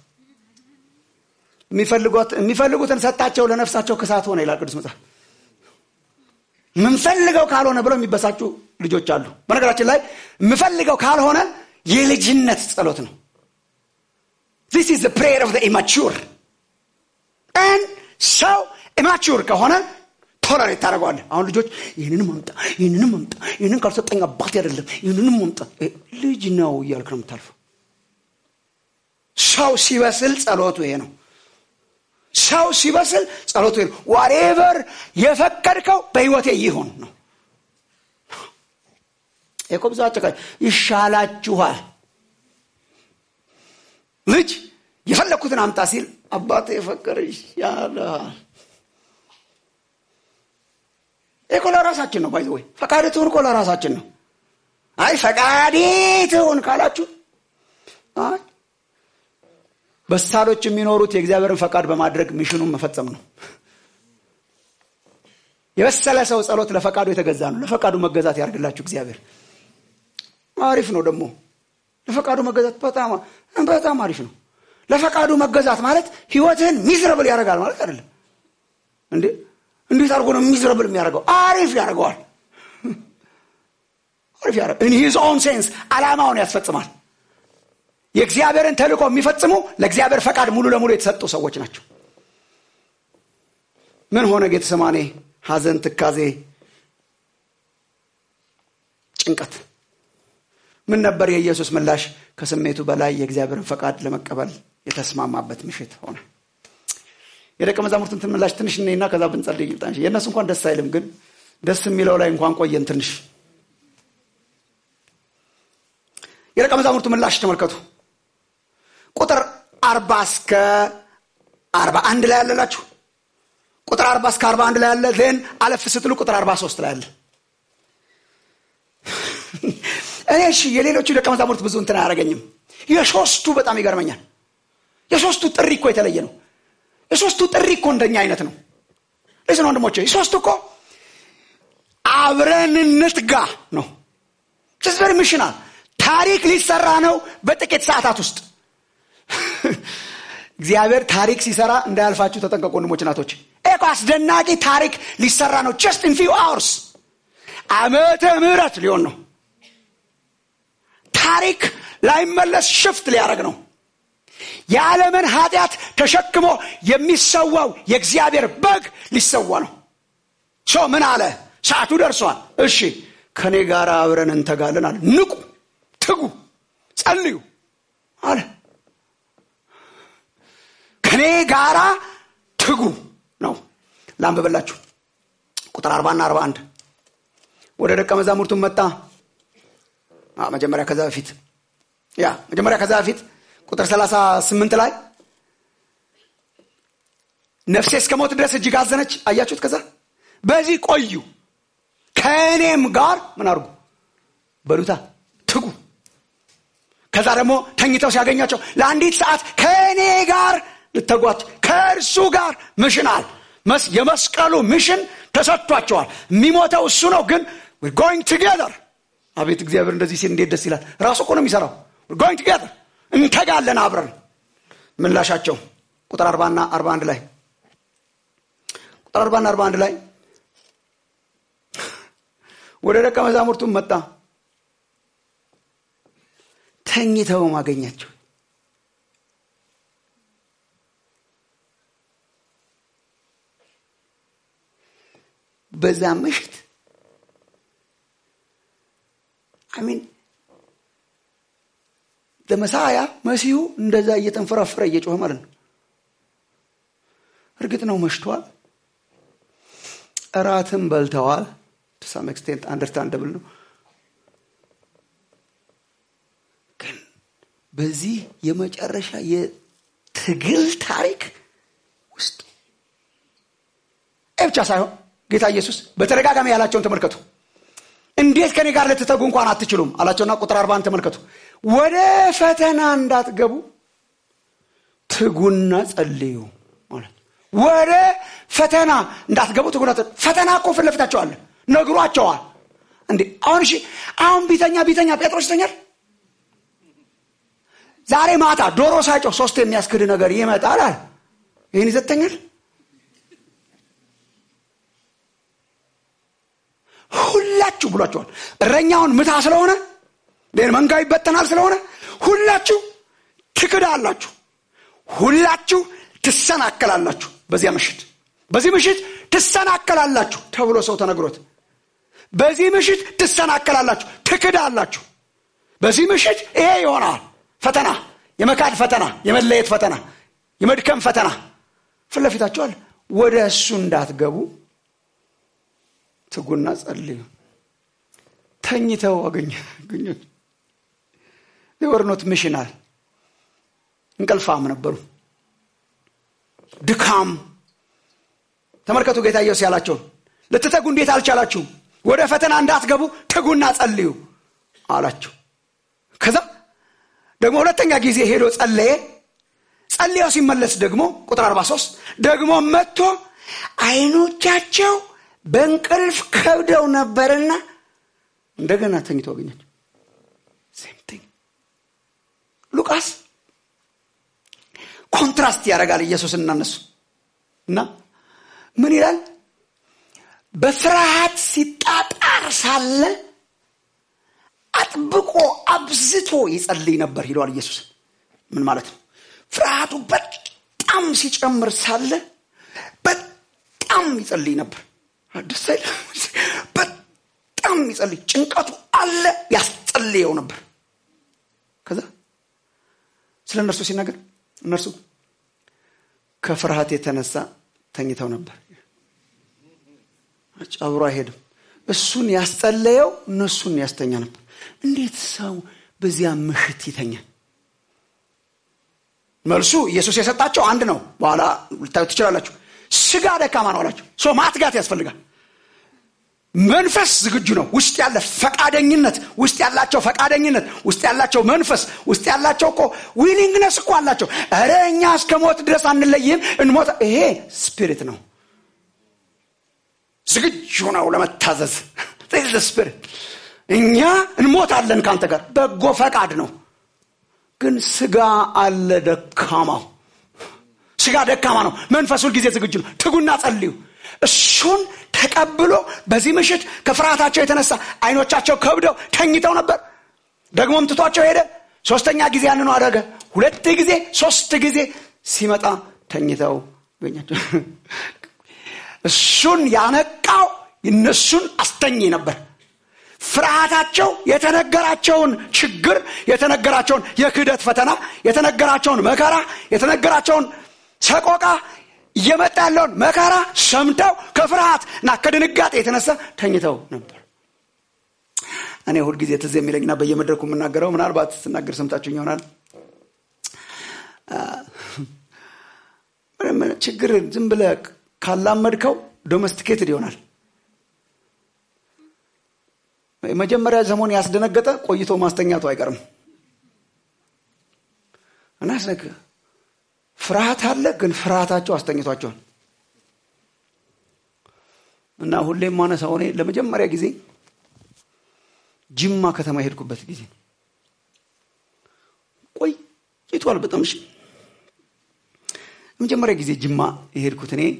የሚፈልጉት የሚፈልጉትን ሰጣቸው ለነፍሳቸው ክሳት ሆነ ይላል ቅዱስ መጽሐፍ። ምን ፈልገው ካልሆነ ብለው የሚበሳጩ ልጆች አሉ። በነገራችን ላይ የምፈልገው ካልሆነ የልጅነት ጸሎት ነው። This is the prayer of the immature. And so immature ከሆነ ቶለሬት ታደርገዋለህ። አሁን ልጆች ይሄንንም ማምጣ ይሄንንም ማምጣ ይሄንን ካልሰጠኝ አባት አይደለም ይሄንንም ማምጣ ልጅ ነው እያልክ ነው የምታልፈው። ሰው ሲበስል ጸሎቱ ይሄ ነው። ሰው ሲበስል ጸሎቱ ይሄ ነው። whatever የፈቀድከው በህይወቴ ይሁን ነው። የኮብዛቸው ይሻላችኋል። ልጅ የፈለኩትን አምጣ ሲል አባቴ የፈቀደ ይሻላል። እኮ ለራሳችን ነው ባይዘው ፈቃድቱን እኮ ለራሳችን ነው። አይ ፈቃድቱን ካላችሁ አይ በሳሎች የሚኖሩት የእግዚአብሔርን ፈቃድ በማድረግ ሚሽኑን መፈጸም ነው። የበሰለ ሰው ጸሎት ለፈቃዱ የተገዛ ነው። ለፈቃዱ መገዛት ያርግላችሁ እግዚአብሔር። አሪፍ ነው ደግሞ ለፈቃዱ መገዛት በጣም በጣም አሪፍ ነው። ለፈቃዱ መገዛት ማለት ህይወትህን ሚዝረብል ያደርጋል ማለት አይደለም እንዴ? እንዴት አድርጎ ነው ሚዝረብል የሚያደርገው? አሪፍ ያደርገዋል። አሪፍ ያደርጋል። in his own sense ዓላማውን ያስፈጽማል። የእግዚአብሔርን ተልእኮ የሚፈጽሙ ለእግዚአብሔር ፈቃድ ሙሉ ለሙሉ የተሰጡ ሰዎች ናቸው። ምን ሆነ ጌተሰማኔ? ሐዘን፣ ትካዜ፣ ጭንቀት። ምን ነበር የኢየሱስ ምላሽ? ከስሜቱ በላይ የእግዚአብሔርን ፈቃድ ለመቀበል የተስማማበት ምሽት ሆነ። የደቀ መዛሙርቱን ምላሽ ትንሽ ነኝና ከዛ ብንጸልይ ይጣንሽ። የነሱ እንኳን ደስ አይልም ግን ደስ የሚለው ላይ እንኳን ቆየን ትንሽ። የደቀ መዛሙርቱ ምላሽ ተመልከቱ። ቁጥር አርባ እስከ አርባ አንድ ላይ ያለላችሁ ቁጥር አርባ እስከ አርባ አንድ ላይ ያለ ዘን አለፍ ስትሉ ቁጥር አርባ ሶስት ላይ ያለ። እኔ እሺ የሌሎቹ ደቀ መዛሙርት ብዙ እንትን አያረጋኝም። የሶስቱ በጣም ይገርመኛል። የሶስቱ ጥሪ እኮ የተለየ ነው። የሶስቱ ጥሪ እኮ እንደኛ አይነት ነው። ለዚህ ነው ወንድሞቼ የሶስቱ እኮ አብረን እንትጋ ነው። ተስበር ሚሽናል ታሪክ ሊሰራ ነው በጥቂት ሰዓታት ውስጥ። እግዚአብሔር ታሪክ ሲሰራ እንዳያልፋችሁ ተጠንቀቁ ወንድሞች እናቶች። እኮ አስደናቂ ታሪክ ሊሰራ ነው just in few hours። ዓመተ ምህረት ሊሆን ነው። ታሪክ ላይመለስ ሽፍት ሊያደርግ ነው። የዓለምን ኃጢአት ተሸክሞ የሚሰዋው የእግዚአብሔር በግ ሊሰዋ ነው። ሶ ምን አለ? ሰዓቱ ደርሷል። እሺ ከኔ ጋር አብረን እንተጋለን አለ። ንቁ፣ ትጉ፣ ጸልዩ አለ። ከኔ ጋር ትጉ ነው። ላንብብላችሁ ቁጥር አርባ እና አርባ አንድ። ወደ ደቀ መዛሙርቱ መጣ። አ መጀመሪያ ከዛ በፊት ያ መጀመሪያ ከዛ በፊት ቁጥር ሰላሳ ስምንት ላይ ነፍሴ እስከ ሞት ድረስ እጅግ አዘነች። አያችሁት? ከዛ በዚህ ቆዩ ከኔም ጋር ምን አርጉ? በሉታ ትጉ። ከዛ ደግሞ ተኝተው ሲያገኛቸው ለአንዲት ሰዓት ከኔ ጋር ልተጓት ከእርሱ ጋር ምሽናል። መስ የመስቀሉ ሚሽን ተሰጥቷቸዋል። የሚሞተው እሱ ነው ግን we're going together። አቤት እግዚአብሔር እንደዚህ ሲል እንዴት ደስ ይላል። ራሱ እኮ ነው የሚሰራው። we're going together እንተጋለን አብረን። ምላሻቸው ቁጥር አርባ እና አርባ አንድ ላይ ቁጥር አርባ እና አርባ አንድ ላይ ወደ ደቀ መዛሙርቱ መጣ። ተኝተው ማገኛቸው። በዛ ምሽት ለመሳያ መሲሁ እንደዛ እየተንፈራፈረ እየጮኸ ማለት ነው። እርግጥ ነው መሽቷል፣ እራትም በልተዋል። to some extent understandable ነው። ግን በዚህ የመጨረሻ የትግል ታሪክ ውስጥ ብቻ ሳይሆን ጌታ ኢየሱስ በተደጋጋሚ ያላቸውን ተመልከቱ። እንዴት ከኔ ጋር ልትተጉ እንኳን አትችሉም አላቸውና ቁጥር አርባን ተመልከቱ። ወደ ፈተና እንዳትገቡ ትጉና ጸልዩ ማለት። ወደ ፈተና እንዳትገቡ ትጉና ጸልዩ። ፈተና እኮ ፊት ለፊታቸው አለ፣ ነግሯቸዋል። እንዴ አሁን እሺ አሁን ቢተኛ ቢተኛ ጴጥሮስ ይተኛል? ዛሬ ማታ ዶሮ ሳይጮህ ሶስት የሚያስክድ ነገር ይመጣል አለ። ይሄን ይዘተኛል? ሁላችሁ ብሏቸዋል። እረኛውን ምታ ስለሆነ ደን መንጋው ይበተናል ስለሆነ ሁላችሁ ትክዳላችሁ፣ ሁላችሁ ትሰናከላላችሁ። በዚያ ምሽት በዚህ ምሽት ትሰናከላላችሁ ተብሎ ሰው ተነግሮት በዚህ ምሽት ትሰናከላላችሁ፣ ትክዳላችሁ። በዚህ ምሽት ይሄ ይሆናል ፈተና፣ የመካድ ፈተና፣ የመለየት ፈተና፣ የመድከም ፈተና ፊት ለፊታችሁ አለ። ወደ እሱ እንዳትገቡ ትጉና ጸልዩ። ተኝተው አገኘ አገኙት። they were not missional። እንቅልፋም ነበሩ፣ ድካም። ተመልከቱ ጌታ ኢየሱስ ያላቸው ልትተጉ እንዴት አልቻላችሁ? ወደ ፈተና እንዳትገቡ ትጉና ጸልዩ አላቸው። ከዛ ደግሞ ሁለተኛ ጊዜ ሄዶ ጸለየ። ጸልዮ ሲመለስ ደግሞ ቁጥር አርባ ሶስት ደግሞ መጥቶ አይኖቻቸው በእንቅልፍ ከብደው ነበርና እንደገና ተኝተው አገኛቸው። same thing። ሉቃስ ኮንትራስት ያደርጋል ኢየሱስና እነሱ እና ምን ይላል? በፍርሃት ሲጣጣር ሳለ አጥብቆ አብዝቶ ይጸልይ ነበር ይሏል ኢየሱስ። ምን ማለት ነው? ፍርሃቱ በጣም ሲጨምር ሳለ በጣም ይጸልይ ነበር። አዲስ ሳይል በጣም ይጸልይ፣ ጭንቀቱ አለ ያስጸልየው ነበር። ከዛ ስለ እነርሱ ሲናገር እነርሱ ከፍርሃት የተነሳ ተኝተው ነበር። አብሮ አይሄድም። እሱን ያስጸለየው እነሱን ያስተኛ ነበር። እንዴት ሰው በዚያ ምሽት ይተኛል? መልሱ ኢየሱስ የሰጣቸው አንድ ነው። በኋላ ልታዩት ትችላላችሁ። ስጋ ደካማ ነው አላቸው። ሶ ማትጋት ያስፈልጋል። መንፈስ ዝግጁ ነው። ውስጥ ያለ ፈቃደኝነት፣ ውስጥ ያላቸው ፈቃደኝነት፣ ውስጥ ያላቸው መንፈስ፣ ውስጥ ያላቸው እኮ ዊሊንግነስ እኮ አላቸው። አረ እኛ እስከ ሞት ድረስ አንለይም እንሞት። ይሄ ስፒሪት ነው። ዝግጁ ነው ለመታዘዝ። this is the spirit። እኛ እንሞታለን ካንተ ጋር በጎ ፈቃድ ነው። ግን ስጋ አለ ደካማው። ስጋ ደካማ ነው። መንፈስ ሁሉ ጊዜ ዝግጁ ነው። ትጉና ጸልዩ። እሱን ተቀብሎ በዚህ ምሽት ከፍርሃታቸው የተነሳ አይኖቻቸው ከብደው ተኝተው ነበር። ደግሞም ትቷቸው ሄደ። ሶስተኛ ጊዜ ያንኑ አደረገ። ሁለት ጊዜ ሶስት ጊዜ ሲመጣ ተኝተው ገኛቸው። እሱን ያነቃው እነሱን አስተኝ ነበር። ፍርሃታቸው የተነገራቸውን ችግር፣ የተነገራቸውን የክህደት ፈተና፣ የተነገራቸውን መከራ፣ የተነገራቸውን ሰቆቃ፣ እየመጣ ያለውን መከራ ሰምተው ከፍርሃትና ከድንጋጤ የተነሳ ተኝተው ነበር። እኔ ሁሉ ጊዜ ትዝ የሚለኝና በየመድረኩ የምናገረው ምናልባት ስናገር ሰምታችሁኝ ይሆናል። ምን ችግር ዝም ብለህ ካላመድከው ዶሜስቲኬትድ ይሆናል። መጀመሪያ ዘመን ያስደነገጠ ቆይቶ ማስተኛቱ አይቀርም። እና ስለክ ፍርሃት አለ፣ ግን ፍርሃታቸው አስተኝቷቸዋል። እና ሁሌም ማነሳው እኔ ለመጀመሪያ ጊዜ ጅማ ከተማ ሄድኩበት ጊዜ ቆይ ይቷል በጣም እሺ። ለመጀመሪያ ጊዜ ጅማ የሄድኩት እኔ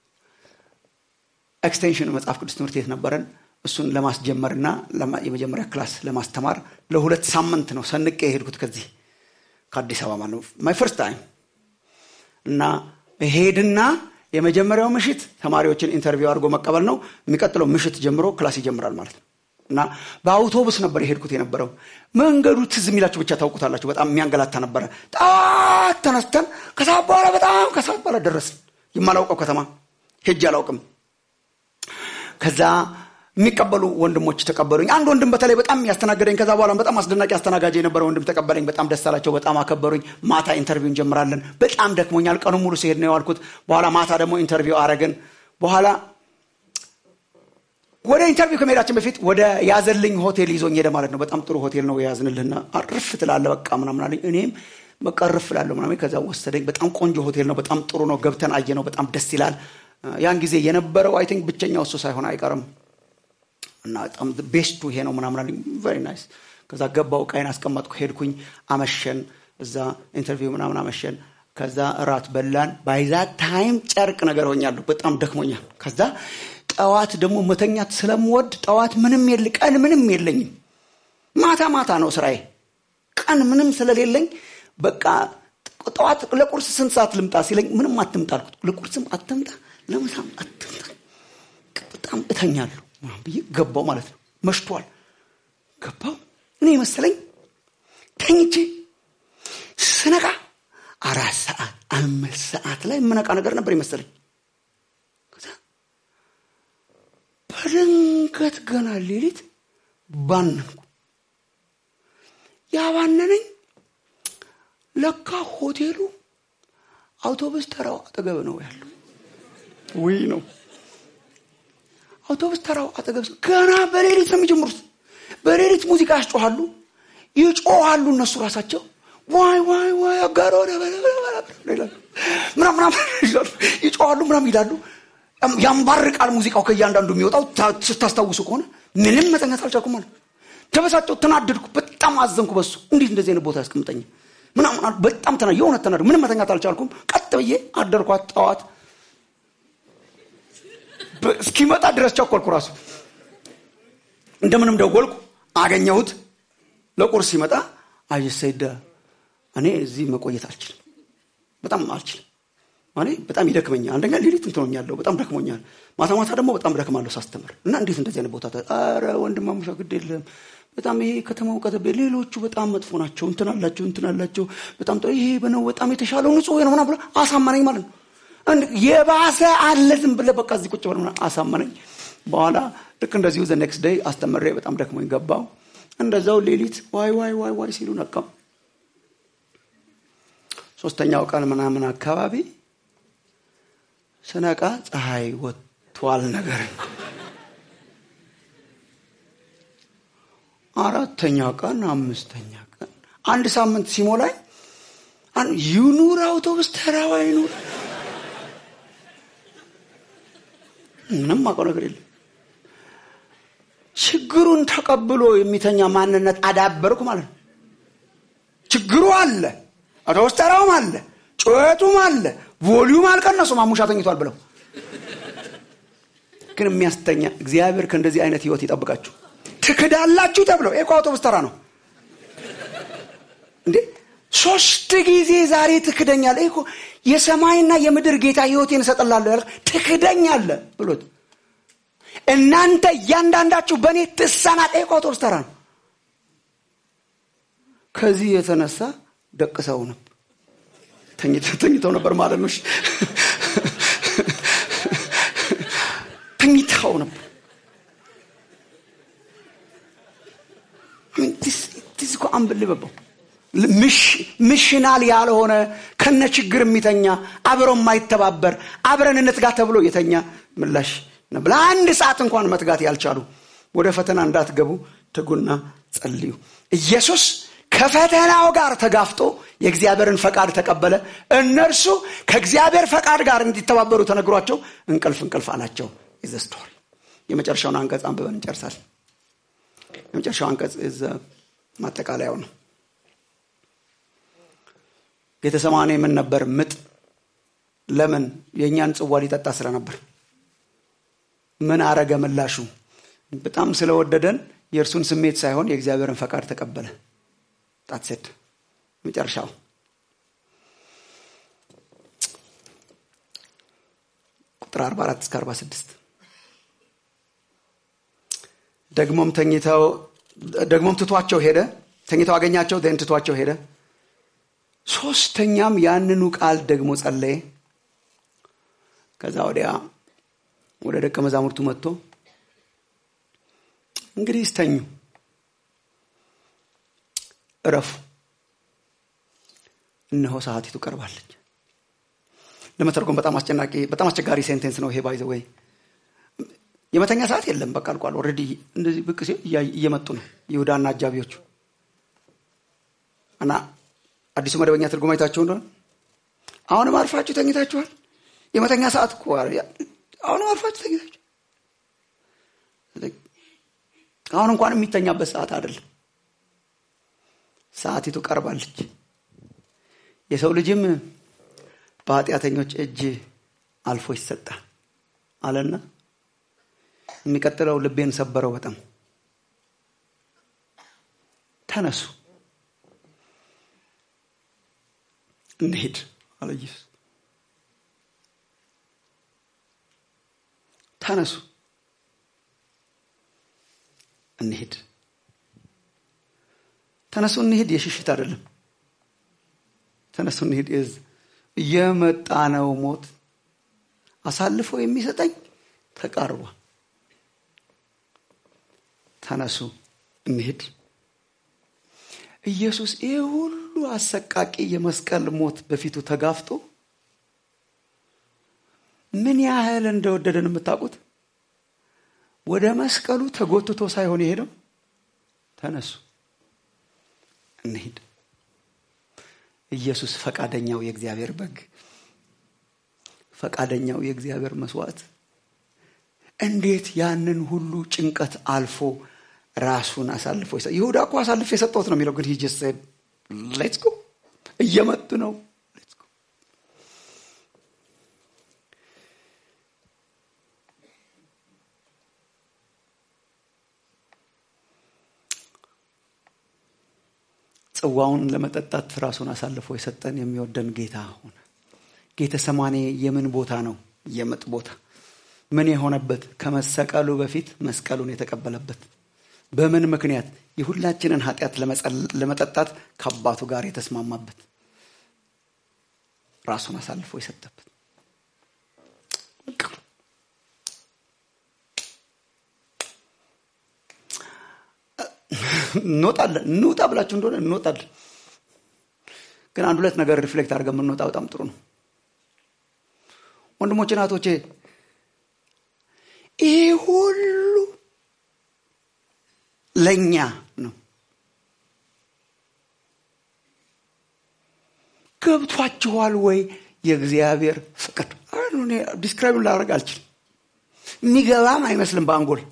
ኤክስቴንሽን መጽሐፍ ቅዱስ ትምህርት ቤት ነበረን። እሱን ለማስጀመርና የመጀመሪያ ክላስ ለማስተማር ለሁለት ሳምንት ነው ሰንቄ የሄድኩት ከዚህ ከአዲስ አበባ ማለት ነው። ማይ ፈርስት ታይም። እና ሄድና የመጀመሪያው ምሽት ተማሪዎችን ኢንተርቪው አድርጎ መቀበል ነው። የሚቀጥለው ምሽት ጀምሮ ክላስ ይጀምራል ማለት ነው። እና በአውቶቡስ ነበር የሄድኩት የነበረው። መንገዱ ትዝ የሚላችሁ ብቻ ታውቁታላችሁ። በጣም የሚያንገላታ ነበር። ጣት ተነስተን ከሰዓት በኋላ በጣም ከሰዓት በኋላ ደረስን። የማላውቀው ከተማ ሄጄ አላውቅም። ከዛ የሚቀበሉ ወንድሞች ተቀበሉኝ። አንድ ወንድም በተለይ በጣም ያስተናገደኝ፣ ከዛ በኋላ በጣም አስደናቂ አስተናጋጅ የነበረ ወንድም ተቀበለኝ። በጣም ደስ አላቸው፣ በጣም አከበሩኝ። ማታ ኢንተርቪው እንጀምራለን። በጣም ደክሞኛል፣ ቀኑ ሙሉ ሲሄድ ነው ያልኩት። በኋላ ማታ ደግሞ ኢንተርቪው አረግን። በኋላ ወደ ኢንተርቪው ከመሄዳችን በፊት ወደ ያዘልኝ ሆቴል ይዞኝ ሄደ ማለት ነው። በጣም ጥሩ ሆቴል ነው ያዝንልህና አርፍ ትላለህ በቃ ምናምን አለኝ። እኔም በቃ አርፍ እላለሁ ምናምን። ከዛ ወሰደኝ። በጣም ቆንጆ ሆቴል ነው፣ በጣም ጥሩ ነው። ገብተን አየነው፣ በጣም ደስ ይላል። ያን ጊዜ የነበረው አይ ቲንክ ብቸኛው እሱ ሳይሆን አይቀርም እና በጣም ቤስቱ ይሄ ነው ምናምን አለኝ። ቬሪ ናይስ። ከዛ ገባው፣ ቃይን አስቀመጥኩ፣ ሄድኩኝ። አመሸን እዛ ኢንተርቪው ምናምን አመሸን። ከዛ እራት በላን። ባይዛ ታይም ጨርቅ ነገር ሆኛለሁ፣ በጣም ደክሞኛል። ከዛ ጠዋት ደግሞ መተኛት ስለምወድ ጠዋት ምንም የለ ቀን ምንም የለኝም፣ ማታ ማታ ነው ስራዬ። ቀን ምንም ስለሌለኝ በቃ ጠዋት ለቁርስ ስንት ሰዓት ልምጣ ሲለኝ ምንም አትምጣ አልኩት። ለቁርስም አትምጣ ለምሳም አትምጣ፣ በጣም እተኛለሁ ብዬ ገባው ማለት ነው። መሽቷል። ገባው እኔ መሰለኝ ተኝቼ ስነቃ አራት ሰዓት አምስት ሰዓት ላይ ምነቃ ነገር ነበር ይመስለኝ። በድንገት ገና ሌሊት ባነንኩ። ያባነነኝ ለካ ሆቴሉ አውቶቡስ ተራው አጠገብ ነው ያለው። ወይ ነው አውቶቡስ ተራው አጠገብ። ገና በሌሊት ነው የሚጀምሩት። በሌሊት ሙዚቃ ያስጮሃሉ፣ ይጮሃሉ እነሱ ራሳቸው። ዋይ ዋይ ዋይ አጋሮ ይላሉ፣ ምናምን ምናምን ይጮሃሉ፣ ምናምን ይላሉ። ያንባርቃል ሙዚቃው ከእያንዳንዱ የሚወጣው። ስታስታውሱ ከሆነ ምንም መተኛት አልቻልኩም ማለት ተበሳጨሁ፣ ተናደድኩ፣ በጣም አዘንኩ በሱ። እንዴት እንደዚህ አይነት ቦታ ያስቀምጠኝ ምናምን በጣም ተና የሆነ ተናደድኩ። ምንም መተኛት አልቻልኩም። ቀጥ ብዬ አደርኳት። ጠዋት እስኪመጣ ድረስ ቸኮልኩ። ራሱ እንደምንም ደወልኩ፣ አገኘሁት። ለቁርስ ሲመጣ አየሰይዳ እኔ እዚህ መቆየት አልችልም፣ በጣም አልችልም። ማኔ በጣም ይደክመኛል። አንደኛ ሌሊት እንትኖኛለሁ፣ በጣም ደክሞኛል። ማታ ማታ ደግሞ በጣም ደክማለሁ ሳስተምር። እና እንዴት እንደዚህ አይነት ቦታ አረ ወንድማሙሻ ግድ የለም በጣም ይሄ ከተማው ከተበ ሌሎቹ በጣም መጥፎ ናቸው፣ እንትን አላቸው እንትን አላቸው፣ በጣም ጥሩ ይሄ በነው በጣም የተሻለው ንጹህ ነው ምናምን ብሎ አሳመነኝ ማለት ነው። እንዴ የባሰ አለ ዝም ብለህ በቃ እዚህ ቁጭ ብለህ አሳመነኝ። በኋላ ልክ እንደዚሁ ዘ ኔክስት ዴይ አስተምሬ በጣም ደክሞኝ ገባው። እንደዛው ሌሊት ዋይ ዋይ ዋይ ዋይ ሲሉ ነቃው። ሶስተኛው ቀን ምናምን አካባቢ ስነቃ ፀሐይ ወጥቷል ነገር። አራተኛ ቀን አምስተኛ ቀን አንድ ሳምንት ሲሞላኝ አን ይኑር አውቶቡስ ተራው አይኑር ምንም አውቀው ነገር የለም። ችግሩን ተቀብሎ የሚተኛ ማንነት አዳበርኩ ማለት ነው። ችግሩ አለ፣ አውቶቡስ ተራውም አለ፣ ጩኸቱም አለ፣ ቮሊዩም አልቀነሱም። ማሙሻ ተኝቷል ብለው ግን የሚያስተኛ እግዚአብሔር ከእንደዚህ አይነት ህይወት ይጠብቃችሁ። ትክዳላችሁ ተብለው እኮ አውቶቡስ ተራ ነው እንዴ? ሶስት ጊዜ ዛሬ ትክደኛለህ እኮ የሰማይና የምድር ጌታ ህይወቴን እሰጥልሃለሁ ያለ ትክደኛለህ ብሎት እናንተ እያንዳንዳችሁ በእኔ ትሰናጥ እኮ አውቶቡስ ተራ ነው። ከዚህ የተነሳ ደቅሰው ነበር፣ ተኝተው ተኝተው ነበር ማለት ነው። ተኝተው ነበር። this is unbelievable. ምሽ ምሽናል ያልሆነ ከነ ችግር የሚተኛ አብሮ የማይተባበር አብረን እንትጋ ተብሎ የተኛ ምላሽ ነበር። አንድ ሰዓት እንኳን መትጋት ያልቻሉ ወደ ፈተና እንዳትገቡ ትጉና ጸልዩ። ኢየሱስ ከፈተናው ጋር ተጋፍጦ የእግዚአብሔርን ፈቃድ ተቀበለ። እነርሱ ከእግዚአብሔር ፈቃድ ጋር እንዲተባበሩ ተነግሯቸው እንቅልፍ እንቅልፍ አላቸው። is the story። የመጨረሻውን አንቀጽ አንብበን እንጨርሳለን። የመጨረሻው አንቀጽ እዛ ማጠቃለያው ነው። ጌተሰማኒ ምን ነበር? ምጥ። ለምን? የኛን ጽዋ ሊጠጣ ስለነበር። ምን አረገ ምላሹ? በጣም ስለወደደን የእርሱን ስሜት ሳይሆን የእግዚአብሔርን ፈቃድ ተቀበለ። ታትሰድ መጨረሻው ቁጥር አርባ አራት እስከ አርባ ስድስት ደግሞም ተኝተው ደግሞም ትቷቸው ሄደ። ተኝተው አገኛቸው ደን ትቷቸው ሄደ። ሶስተኛም ያንኑ ቃል ደግሞ ጸለየ። ከዛ ወዲያ ወደ ደቀ መዛሙርቱ መጥቶ እንግዲህ ስተኙ እረፉ፣ እነሆ ሰዓቲቱ ቀርባለች። ለመተርጎም በጣም አስጨናቂ በጣም አስቸጋሪ ሴንቴንስ ነው ይሄ። ባይ ዘ ወይ የመተኛ ሰዓት የለም፣ በቃ አልቋል። ኦሬዲ እንደዚህ ብቅ ሲል እየመጡ ነው ይሁዳና አጃቢዎቹ። እና አዲሱ መደበኛ ትርጉም አይታችሁ እንደሆነ አሁንም አርፋችሁ ተኝታችኋል፣ የመተኛ ሰዓት እኮ አሁንም አርፋችሁ ተኝታችሁ። አሁን እንኳን የሚተኛበት ሰዓት አይደለም፣ ሰዓቲቱ ቀርባለች። የሰው ልጅም በኃጢአተኞች እጅ አልፎ ይሰጣል አለና የሚቀጥለው ልቤን ሰበረው በጣም። ተነሱ እንሂድ አለ ኢየሱስ። ተነሱ እንሂድ። ተነሱ እንሂድ የሽሽት አይደለም። ተነሱ እንሂድ እዝ እየመጣ ነው ሞት አሳልፎ የሚሰጠኝ ተቃርቧል። ተነሱ እንሂድ። ኢየሱስ ይሄ ሁሉ አሰቃቂ የመስቀል ሞት በፊቱ ተጋፍጦ ምን ያህል እንደወደደን የምታውቁት ወደ መስቀሉ ተጎትቶ ሳይሆን የሄደው ተነሱ እንሂድ። ኢየሱስ ፈቃደኛው የእግዚአብሔር በግ፣ ፈቃደኛው የእግዚአብሔር መስዋዕት እንዴት ያንን ሁሉ ጭንቀት አልፎ ራሱን አሳልፎ ይሰጣል። ይሁዳ እኮ አሳልፎ የሰጠውት ነው የሚለው፣ ግን he just said let's go እየመጡ ነው let's go። ጽዋውን ለመጠጣት ራሱን አሳልፎ የሰጠን የሚወደን ጌታ ሆነ። ጌተሰማኔ የምን ቦታ ነው? የምጥ ቦታ። ምን የሆነበት? ከመሰቀሉ በፊት መስቀሉን የተቀበለበት። በምን ምክንያት? የሁላችንን ኃጢአት ለመጠጣት ከአባቱ ጋር የተስማማበት፣ ራሱን አሳልፎ የሰጠበት። እንወጣለን እንውጣ ብላችሁ እንደሆነ እንወጣለን። ግን አንድ ሁለት ነገር ሪፍሌክት አድርገን የምንወጣ በጣም ጥሩ ነው። ወንድሞቼ እናቶቼ ይሄ ሁሉ ለኛ ነው። ገብቷችኋል ወይ የእግዚአብሔር ፍቅር? አሁን እኔ ዲስክራይብ ላደርግ አልችልም። የሚገባም አይመስልም በአንጎል።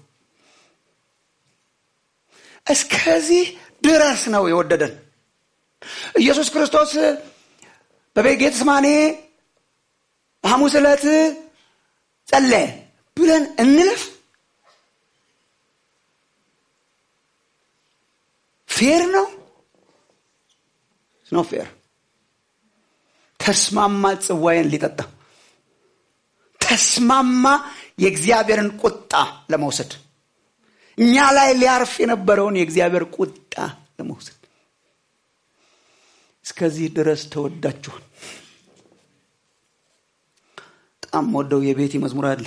እስከዚህ ድረስ ነው የወደደን ኢየሱስ ክርስቶስ። በጌቴሴማኒ ሐሙስ ዕለት ጸለየ ብለን እንለፍ? ፌር ነው? ነው ፌር? ተስማማ ጽዋዬን ሊጠጣ፣ ተስማማ የእግዚአብሔርን ቁጣ ለመውሰድ፣ እኛ ላይ ሊያርፍ የነበረውን የእግዚአብሔር ቁጣ ለመውሰድ። እስከዚህ ድረስ ተወዳችኋል። በጣም ወደው የቤቲ መዝሙር አለ።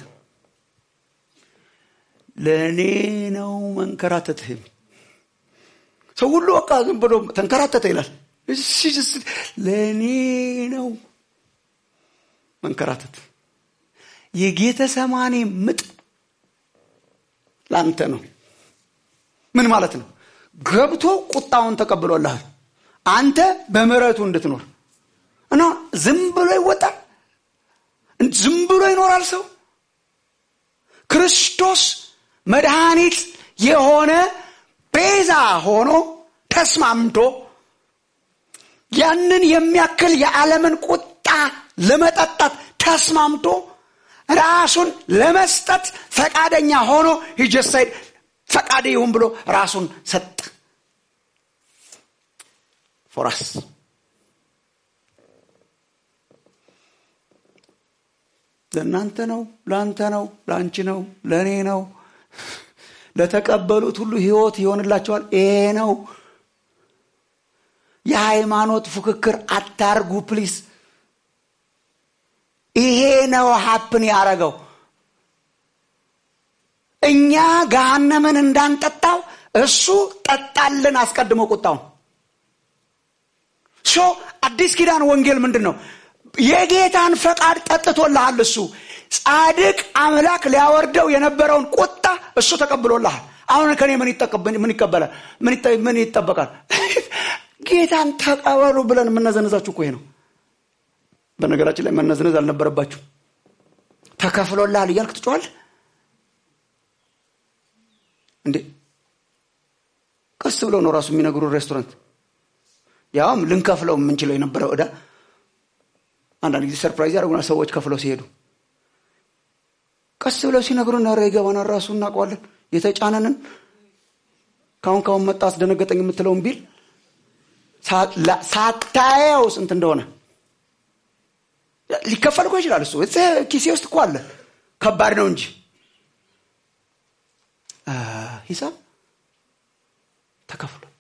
ለኔ ነው መንከራተትህ። ሰው ሁሉ በቃ ዝም ብሎ ተንከራተተ ይላል። ለኔ ነው መንከራተት። የጌቴሴማኒ ምጥ ላንተ ነው። ምን ማለት ነው? ገብቶ ቁጣውን ተቀብሎልሃል አንተ በምህረቱ እንድትኖር እና ዝም ብሎ ይወጣል? ዝም ብሎ ይኖራል ሰው? ክርስቶስ መድኃኒት የሆነ ቤዛ ሆኖ ተስማምቶ ያንን የሚያክል የዓለምን ቁጣ ለመጠጣት ተስማምቶ ራሱን ለመስጠት ፈቃደኛ ሆኖ he just said ፈቃዴ ይሁን ብሎ ራሱን ሰጠ for us። ለእናንተ ነው፣ ለአንተ ነው፣ ለአንቺ ነው፣ ለእኔ ነው፣ ለተቀበሉት ሁሉ ሕይወት ይሆንላቸዋል። ይሄ ነው። የሃይማኖት ፉክክር አታርጉ ፕሊስ። ይሄ ነው ሀፕን ያረገው። እኛ ገሃነምን እንዳንጠጣው እሱ ጠጣልን አስቀድሞ ቁጣው። ሶ አዲስ ኪዳን ወንጌል ምንድነው? የጌታን ፈቃድ ጠጥቶልሃል። እሱ ጻድቅ አምላክ ሊያወርደው የነበረውን ቁጣ እሱ ተቀብሎልሃል። አሁን ከኔ ምን ይተቀበል ምን ይቀበላል? ምን ይታይ ምን ይተበቃል? ጌታን ተቀበሉ ብለን መነዘነዛችሁ እኮ ይሄ ነው። በነገራችን ላይ መነዘነዝ አልነበረባችሁ። ተከፍሎልሃል እያልክ ትጮሃል እንዴ? ቀስ ብለው ነው ራሱ የሚነግሩ ሬስቶራንት ያውም ልንከፍለው የምንችለው የነበረው እዳ አንዳንድ ጊዜ ሰርፕራይዝ ያደርጉና ሰዎች ከፍለው ሲሄዱ ቀስ ብለው ሲነግሩና ረይገባና ራሱ እናውቀዋለን። የተጫነንን ካሁን ካሁን መጣ አስደነገጠኝ የምትለውን ቢል ሳታየው ስንት እንደሆነ ሊከፈል እኮ ይችላል። እሱ ኪሴ ውስጥ እኮ አለ። ከባድ ነው እንጂ ሂሳብ ተከፍሎ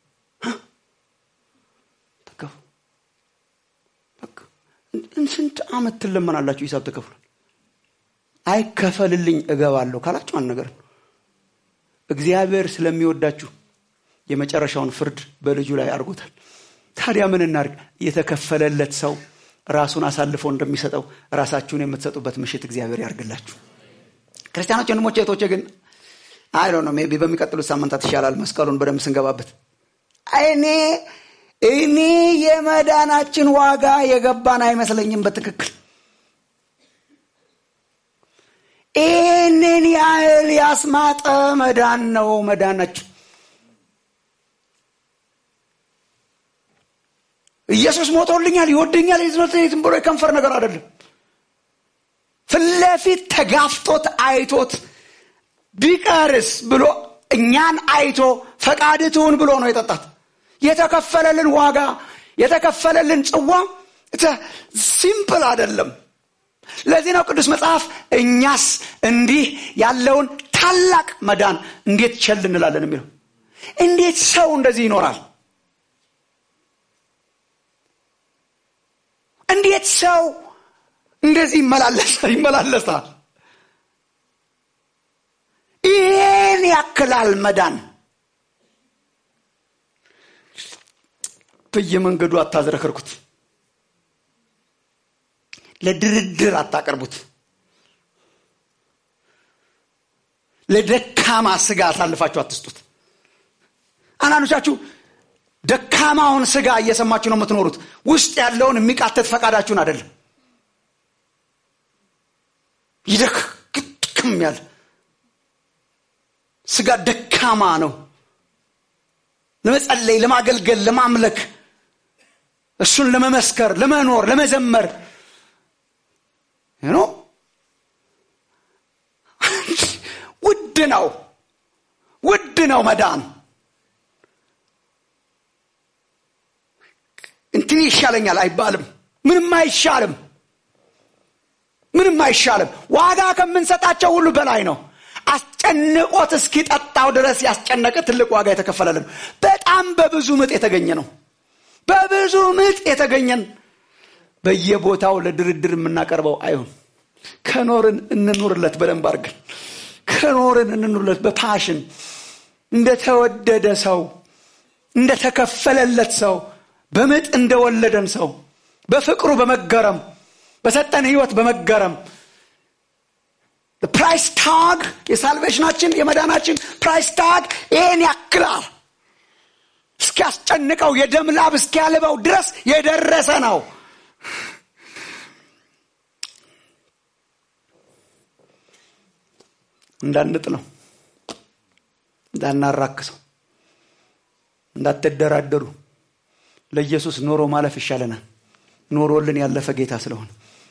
ተከፍሎ በቃ እንስንት አመት ትለመናላችሁ ሂሳብ ተከፍሎ አይከፈልልኝ እገባለሁ ካላችሁ አንድ ነገር እግዚአብሔር ስለሚወዳችሁ የመጨረሻውን ፍርድ በልጁ ላይ አርጎታል። ታዲያ ምን እናርግ? የተከፈለለት ሰው ራሱን አሳልፎ እንደሚሰጠው ራሳችሁን የምትሰጡበት ምሽት እግዚአብሔር ያርግላችሁ። ክርስቲያኖች ወንድሞቼ እህቶቼ ግን አይ ዶንት ኖ ሜቢ በሚቀጥሉት ሳምንታት ይሻላል መስቀሉን በደንብ ስንገባበት። እኔ እኔ የመዳናችን ዋጋ የገባን አይመስለኝም በትክክል። እኔን ያህል ያስማጠ መዳን ነው መዳናችን። ኢየሱስ ሞቶልኛል ይወደኛል ይዝነትም ብሎ የከንፈር ነገር አይደለም። ፍለፊት ተጋፍቶት አይቶት ቢቀርስ ብሎ እኛን አይቶ ፈቃድቱን ብሎ ነው የጠጣት። የተከፈለልን ዋጋ የተከፈለልን ጽዋ ሲምፕል አይደለም። ለዚህ ነው ቅዱስ መጽሐፍ እኛስ እንዲህ ያለውን ታላቅ መዳን እንዴት ቸል እንላለን የሚለው። እንዴት ሰው እንደዚህ ይኖራል? እንዴት ሰው እንደዚህ ይመላለሳል ይመላለሳል? ይሄን ያክላል መዳን። በየመንገዱ አታዝረከርኩት። ለድርድር አታቀርቡት። ለደካማ ስጋ አሳልፋችሁ አትስጡት። አናኑቻችሁ ደካማውን ስጋ እየሰማችሁ ነው የምትኖሩት። ውስጥ ያለውን የሚቃተት ፈቃዳችሁን አይደለም። ይደክም ያለ ስጋ ደካማ ነው። ለመጸለይ ለማገልገል ለማምለክ እሱን ለመመስከር ለመኖር ለመዘመር you know ውድ ነው ውድ ነው መዳን። እንትን ይሻለኛል አይባልም። ምንም አይሻልም ምንም አይሻልም። ዋጋ ከምንሰጣቸው ሁሉ በላይ ነው። አስጨንቆት እስኪጠጣው ድረስ ያስጨነቀ ትልቅ ዋጋ የተከፈለልን በጣም በብዙ ምጥ የተገኘ ነው። በብዙ ምጥ የተገኘን በየቦታው ለድርድር የምናቀርበው አይሁን። ከኖርን እንኑርለት በደንብ አድርገን ከኖርን እንኑርለት በፓሽን እንደተወደደ ሰው እንደተከፈለለት ሰው በምጥ እንደወለደን ሰው በፍቅሩ በመገረም በሰጠን ህይወት በመገረም the price tag የሳልቬሽናችን የመዳናችን price tag ይሄን ያክላል። እስኪያስጨንቀው የደም ላብ እስኪያልበው ድረስ የደረሰ ነው። እንዳንጥለው እንዳናራክሰው እንዳትደራደሩ ለኢየሱስ ኖሮ ማለፍ ይሻለናል። ኖሮልን ያለፈ ጌታ ስለሆነ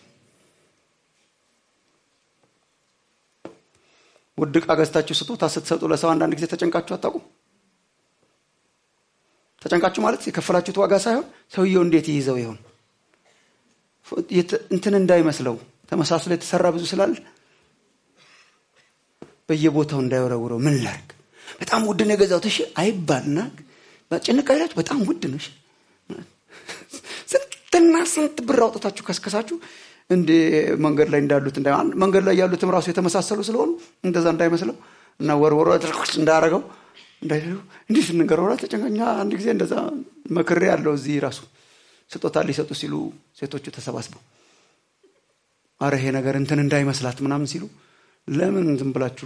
ውድቅ አገስታችሁ ስጦታ ስትሰጡ ለሰው አንዳንድ ጊዜ ተጨንቃችሁ አታውቁም? ተጨንቃችሁ ማለት የከፈላችሁት ዋጋ ሳይሆን ሰውየው እንዴት ይይዘው ይሆን እንትን እንዳይመስለው ተመሳስሎ የተሰራ ብዙ ስላለ በየቦታው እንዳይወረውረው ምን ላርግ? በጣም ውድ ነው የገዛሁት እሺ አይባልና በጭንቀት በጣም ውድ ነው እሺ ስንትና ስንት ብር አውጥታችሁ ከስከሳችሁ እንደ መንገድ ላይ እንዳሉት እንደ መንገድ ላይ ያሉትም ራሱ የተመሳሰሉ ስለሆነ እንደዛ እንዳይመስለው እና ወርወሮ እንዳያረገው እንዳይሉ እንዴት እንገረውራ ተጨንቀኛ አንድ ጊዜ እንደዛ መክሬ ያለው እዚህ ራሱ ስጦታ ሊሰጡ ሲሉ ሴቶቹ ተሰባስበው አረ ይሄ ነገር እንትን እንዳይመስላት ምናምን ሲሉ ለምን ዝም ብላችሁ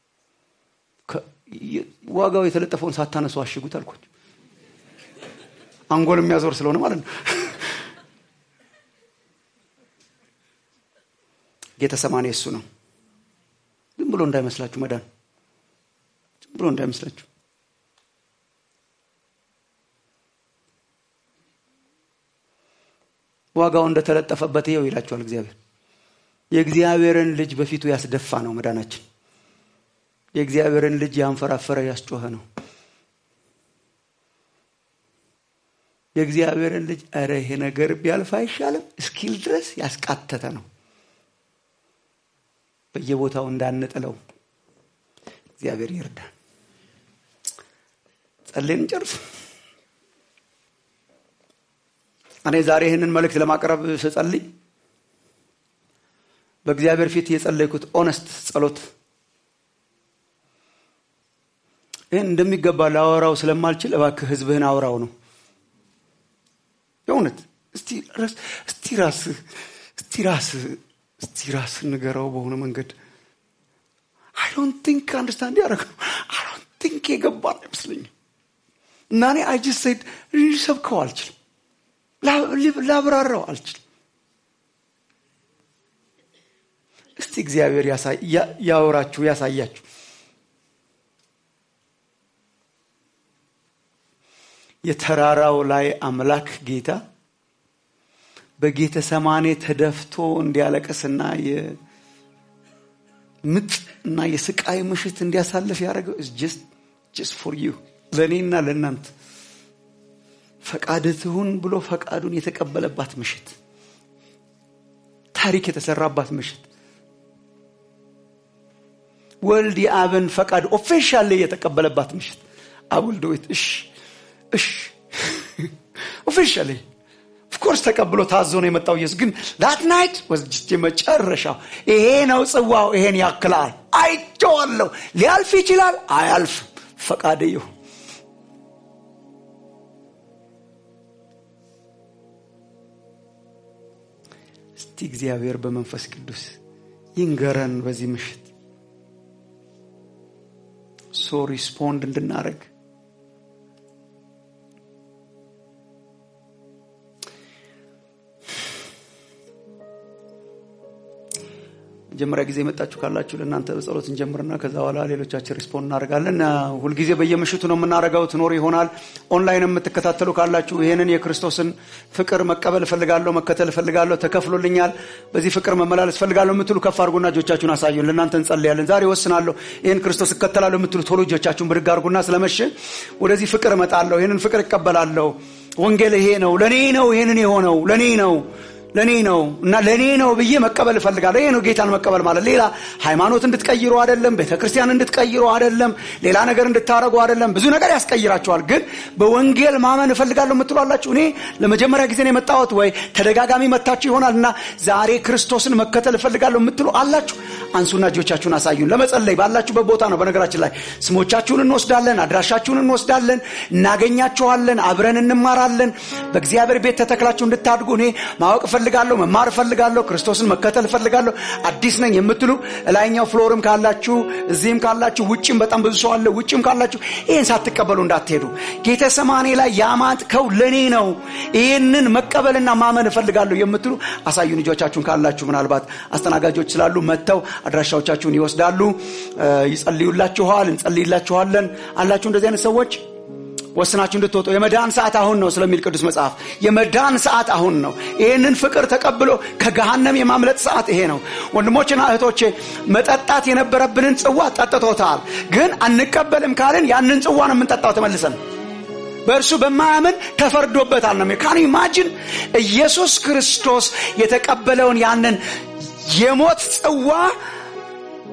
ዋጋው የተለጠፈውን ሳታነሱ አሽጉት አልኳቸው። አንጎል የሚያዞር ስለሆነ ማለት ነው። ጌተሰማኒ እሱ ነው። ዝም ብሎ እንዳይመስላችሁ መዳን ዝም ብሎ እንዳይመስላችሁ። ዋጋው እንደተለጠፈበት ይኸው ይላችኋል እግዚአብሔር። የእግዚአብሔርን ልጅ በፊቱ ያስደፋ ነው መዳናችን። የእግዚአብሔርን ልጅ ያንፈራፈረ ያስጮኸ ነው። የእግዚአብሔርን ልጅ አረ ይሄ ነገር ቢያልፍ አይሻልም እስኪል ድረስ ያስቃተተ ነው። በየቦታው እንዳንጠለው እግዚአብሔር ይርዳን። ጸልየን ጨርስ። እኔ ዛሬ ይሄንን መልእክት ለማቅረብ ስጸልይ በእግዚአብሔር ፊት የጸለይኩት ኦነስት ጸሎት ይሄን እንደሚገባ ላወራው ስለማልችል እባክህ ህዝብህን አውራው ነው። የእውነት እስቲ ራስ እስቲ ራስ እስቲ ራስ እስቲ ራስ ንገረው በሆነ መንገድ I don't think understand ያረጋው I don't think የገባል አይመስልኝም። እና እኔ I just said ልሰብከው አልችልም ላብራራው አልችልም። እስቲ እግዚአብሔር ያሳይ ያወራችሁ ያሳያችሁ። የተራራው ላይ አምላክ ጌታ በጌተሰማኒ ተደፍቶ እንዲያለቅስና የምጥ እና የስቃይ ምሽት እንዲያሳልፍ ያደረገው is just just for you ለኔና ለእናንተ ፈቃድቱን ብሎ ፈቃዱን የተቀበለባት ምሽት ታሪክ የተሰራባት ምሽት ወልድ የአብን ፈቃድ ኦፊሻሊ የተቀበለባት ምሽት I will do it እሺ እሺ ኦፊሻሊ of course ተቀብሎ ታዞ ነው የመጣው ኢየሱስ ግን that night was just የመጨረሻው ይሄ ነው ጽዋው ይሄን ያክላል አይቼዋለሁ ሊያልፍ ይችላል አያልፍ ፈቃድ ይሁን። እስቲ እግዚአብሔር በመንፈስ ቅዱስ ይንገረን በዚህ ምሽት ሶ ሪስፖንድ እንድናረግ ጀመረ ጊዜ መጣችሁ ካላችሁ ለእናንተ በጸሎት እንጀምርና ከዛ በኋላ ሌሎቻችን ሪስፖንድ እናደርጋለን። ሁሉ ጊዜ በየምሽቱ ነው የምናደርገው ትኖር ይሆናል። ኦንላይን የምትከታተሉ ካላችሁ ይሄንን የክርስቶስን ፍቅር መቀበል ፈልጋለሁ መከተል ፈልጋለሁ ተከፍሎልኛል በዚህ ፍቅር መመላለስ ፈልጋለሁ የምትሉ ከፍ አድርጉና እጆቻችሁን አሳዩን። ለእናንተ እንጸልያለን። ዛሬ ወስናለሁ ይሄን ክርስቶስ እከተላለሁ የምትሉ ቶሎ እጆቻችሁን ብድግ አድርጉና ስለመሸ ወደዚህ ፍቅር እመጣለሁ ይሄንን ፍቅር እቀበላለሁ ወንጌል ይሄ ነው ለኔ ነው ይሄንን የሆነው ለኔ ነው ለኔ ነው እና ለኔ ነው ብዬ መቀበል ፈልጋለሁ። ይሄ ነው ጌታን መቀበል ማለት ሌላ ሃይማኖት እንድትቀይሩ አይደለም ቤተክርስቲያን እንድትቀይሩ አይደለም ሌላ ነገር እንድታረጉ አይደለም። ብዙ ነገር ያስቀይራችኋል ግን በወንጌል ማመን ፈልጋለሁ የምትሏላችሁ እኔ ለመጀመሪያ ጊዜ ነው የመጣሁት ወይ ተደጋጋሚ መታችሁ ይሆናልና ዛሬ ክርስቶስን መከተል ፈልጋለሁ የምትሉ አላችሁ አንሱና እጆቻችሁን አሳዩን። ለመጸለይ ባላችሁበት ቦታ ነው። በነገራችን ላይ ስሞቻችሁን እንወስዳለን አድራሻችሁን እንወስዳለን እናገኛችኋለን አብረን እንማራለን። በእግዚአብሔር ቤት ተተክላችሁ እንድታድጉ እኔ ማወቅ ፈልጋለሁ መማር ፈልጋለሁ ክርስቶስን መከተል ፈልጋለሁ አዲስ ነኝ የምትሉ ላይኛው ፍሎርም ካላችሁ እዚህም ካላችሁ ውጪም በጣም ብዙ ሰው አለ ውጪም ካላችሁ ይሄን ሳትቀበሉ እንዳትሄዱ። ጌተሰማኒ ላይ ያማጥከው ለኔ ነው ይሄንን መቀበልና ማመን ፈልጋለሁ የምትሉ አሳዩን እጆቻችሁን ካላችሁ ምናልባት አስተናጋጆች ስላሉ መተው አድራሻዎቻችሁን ይወስዳሉ ይጸልዩላችኋል እንጸልይላችኋለን አላችሁ። እንደዚህ አይነት ሰዎች ወስናችሁ እንድትወጡ የመዳን ሰዓት አሁን ነው ስለሚል ቅዱስ መጽሐፍ የመዳን ሰዓት አሁን ነው። ይሄንን ፍቅር ተቀብሎ ከገሃነም የማምለጥ ሰዓት ይሄ ነው። ወንድሞችና እህቶቼ መጠጣት የነበረብንን ጽዋ ጠጥቶታል ግን አንቀበልም ካልን ያንን ጽዋ ነው የምንጠጣው ተመልሰን በእርሱ በማያምን ተፈርዶበታል ነው። ካን ኢማጂን ኢየሱስ ክርስቶስ የተቀበለውን ያንን የሞት ጽዋ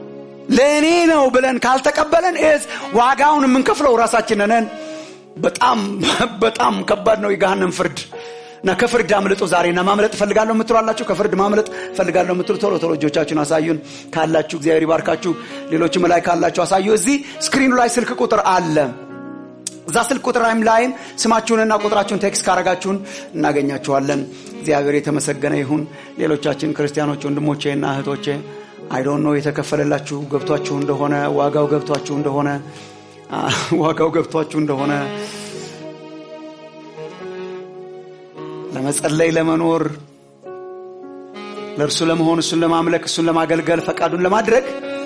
ለኔ ነው ብለን ካልተቀበለን እስ ዋጋውን የምንከፍለው ራሳችን ነን። በጣም በጣም ከባድ ነው የገሃነም ፍርድ። እና ከፍርድ አምልጡ ዛሬና ማምለጥ ፈልጋለሁ የምትሏላችሁ ከፍርድ ማምለጥ ፈልጋለሁ የምትሉ ቶሎ ቶሎ እጆቻችሁን አሳዩን ካላችሁ እግዚአብሔር ይባርካችሁ። ሌሎችም ላይ ካላችሁ አሳዩ። እዚህ ስክሪኑ ላይ ስልክ ቁጥር አለ። እዛ ስልክ ቁጥር ላይም ስማችሁንና ቁጥራችሁን ቴክስት ካረጋችሁን እናገኛችኋለን። እግዚአብሔር የተመሰገነ ይሁን። ሌሎቻችን ክርስቲያኖች ወንድሞቼና እህቶቼ አይ ዶንት ኖ የተከፈለላችሁ ገብቷችሁ እንደሆነ ዋጋው ገብቷችሁ እንደሆነ ዋጋው ገብቷችሁ እንደሆነ ለመጸለይ ለመኖር ለእርሱ ለመሆን እሱን ለማምለክ እሱን ለማገልገል ፈቃዱን ለማድረግ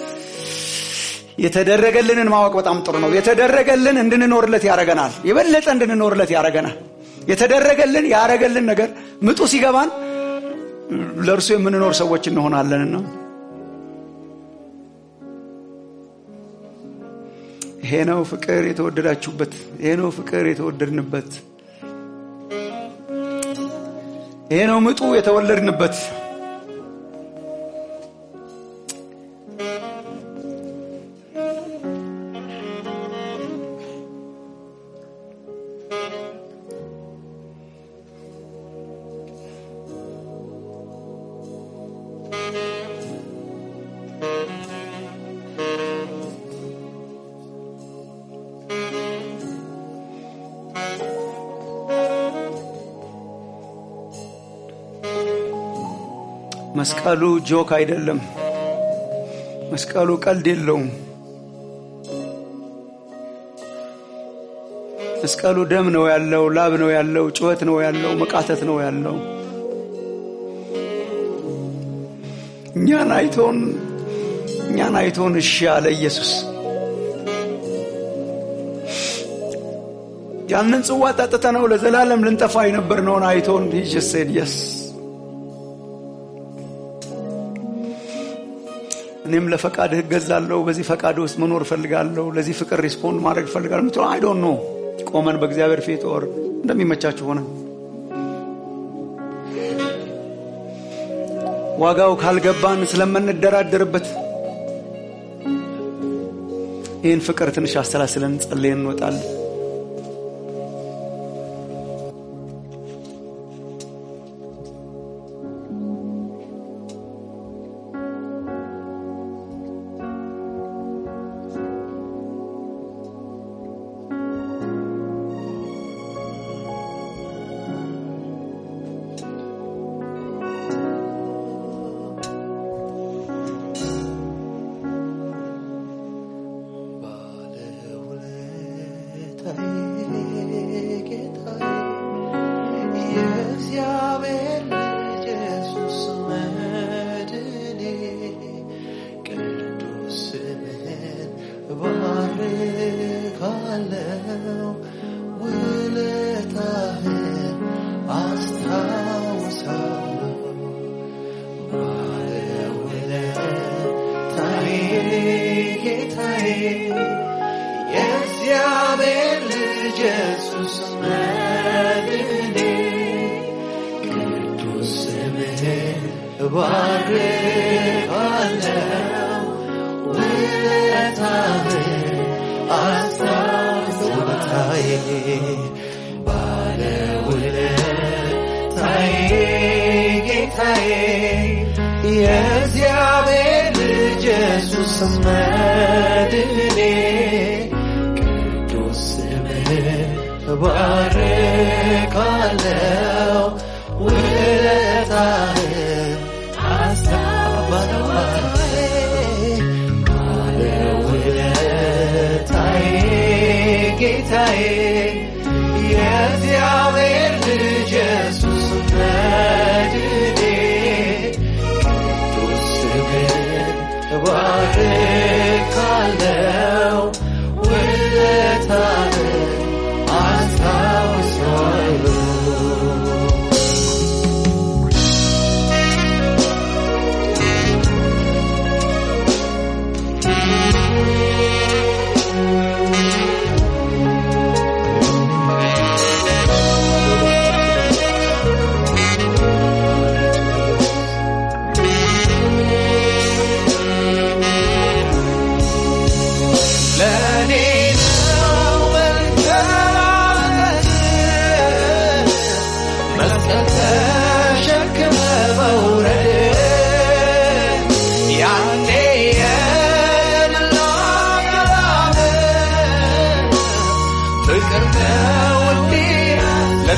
የተደረገልንን ማወቅ በጣም ጥሩ ነው። የተደረገልን እንድንኖርለት ያረጋናል። የበለጠ እንድንኖርለት ያረጋናል። የተደረገልን ያረጋልን ነገር ምጡ ሲገባን ለእርሱ የምንኖር ሰዎች እንሆናለንና ይሄ ነው ፍቅር የተወደዳችሁበት። ይሄ ነው ፍቅር የተወደድንበት። ይሄ ነው ምጡ የተወለድንበት። መስቀሉ ጆክ አይደለም። መስቀሉ ቀልድ የለውም። መስቀሉ ደም ነው ያለው፣ ላብ ነው ያለው፣ ጩኸት ነው ያለው፣ መቃተት ነው ያለው። እኛን አይቶን እኛን አይቶን እሺ አለ ኢየሱስ። ያንን ጽዋ ጠጥተነው ለዘላለም ልንጠፋ የነበርነውን አይቶን he just said yes። እኔም ለፈቃድህ እገዛለሁ፣ በዚህ ፈቃድ ውስጥ መኖር ፈልጋለሁ፣ ለዚህ ፍቅር ሪስፖንድ ማድረግ ፈልጋለሁ ምትሉ አይ ዶንት ኖ ቆመን በእግዚአብሔር ፊት ወር እንደሚመቻችሁ ሆነ ዋጋው ካልገባን ስለምንደራደርበት ይህን ፍቅር ትንሽ አስተላስለን ጸልየን እንወጣለን።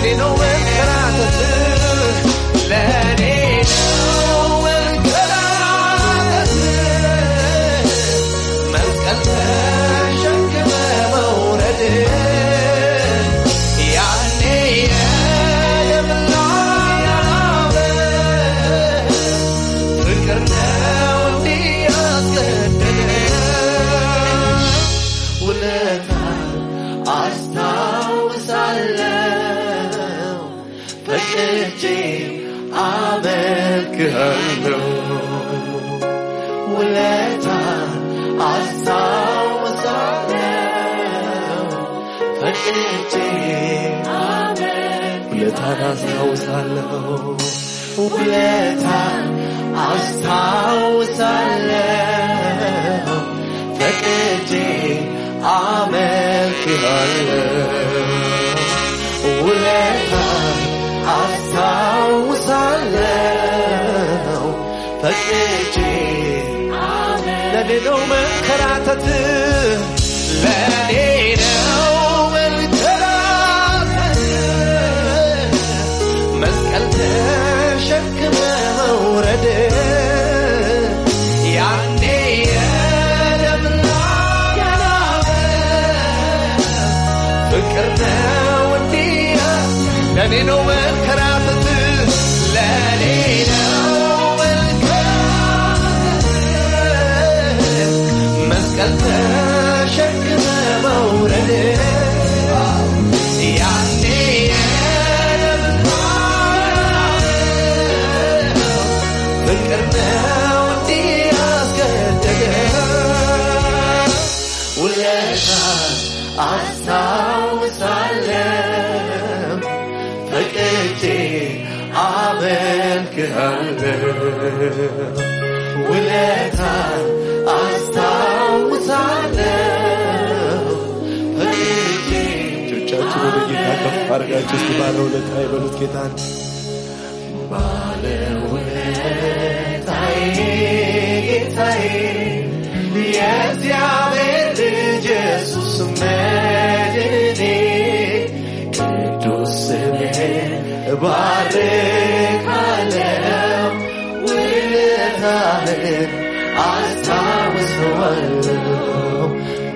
ለኔ ነው መንከራተት ለኔ ነው መንከራተት መስቀል ተሸክመ መውረድ ያኔ የለምላ ያላበ ፍቅር ነው እንዲያስገደደ ውለታ አስታውሳለሁ ፈቅጄ አመልክሃለሁ ውለታ አስታውሳለሁ ፈቅጄ ውለታን አስታውሳለሁ ውለታን አስታውሳለሁ ፈቅጄ አመልክሃለሁ ውለታን አስታውሳለሁ ፈቅጄ ለኔ ነው መንከራተት ለኔ ነው መንከራተት መስቀል ተሸክመ መውረድ ያኔ የለምላ ያላበ ፍቅር ነው እንዲያ ለኔ ነው መንከራተት ለኔ ነው መስቀል ተሸክመ መውረድ ያኔ የለምላ ፍቅር ነው እንዲያስገደደ ውለታን አስታውሳለሁ ፈቅጄ አመልክሃለሁ ውለታን አስታውሳለሁ ፈቅጄ እጆቻችሁ ወደ ጌታ ከፍ አድርጋችሁ እስቲ ባለውለታ ይበሉት ጌታን ባለውለታዬ ጌታዬ የእግዚአብሔር ልጅ ኢየሱስ መድኔ ቅዱስ ስምህን እባርካለሁ ውለታህን አስታውሰዋለሁ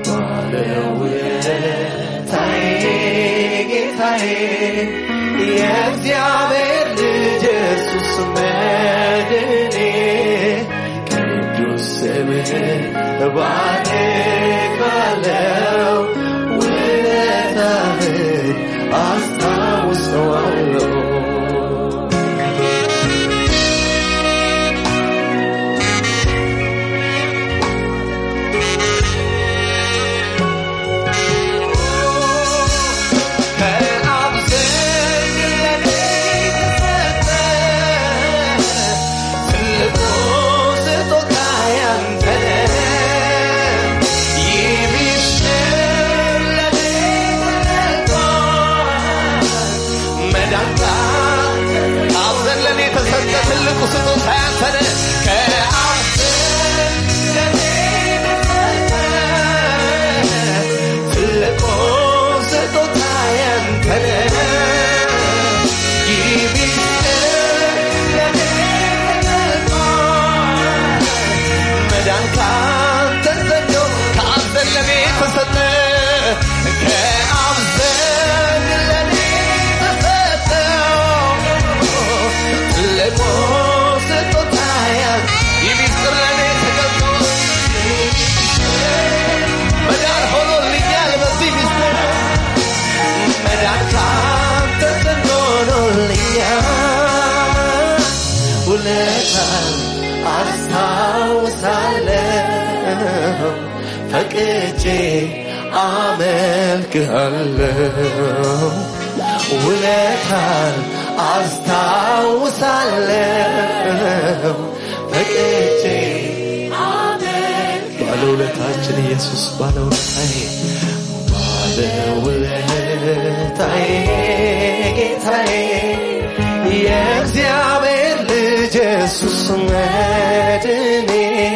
ባለውለታዬ ጌታዬ የእግዚአብሔር ልጅ ኢየሱስ መድኔ ቅዱስ ስምህን እባርካለሁ ውለታህን አስታውሰዋለሁ ትልቁ ስጦታ ያንተነ ከአብ ለኔ ተሰጠ ትልቁ ስጦታ ያንተነ ይቢለኔ ተሰጠ መዳን ካንተ ዘንድ ከአብ ለኔ ተሰጠ ከአብ ለኔ ተሰጠ ትልቁ መዳን ሆኖልኛል በዚህ ምስጢር መዳን ካንተ ዘንድ ሆኖልኛል ውለታን አስታውሳለሁ ፈቅጄ አመልክሃለሁ ውለታን አስታውሳለሁ ፈቅጄ ባለውለታችን ኢየሱስ ባለውለታዬ ባለውለታዬ ጌታዬ የእግዚአብሔር ልጅ ኢየሱስ መድኔ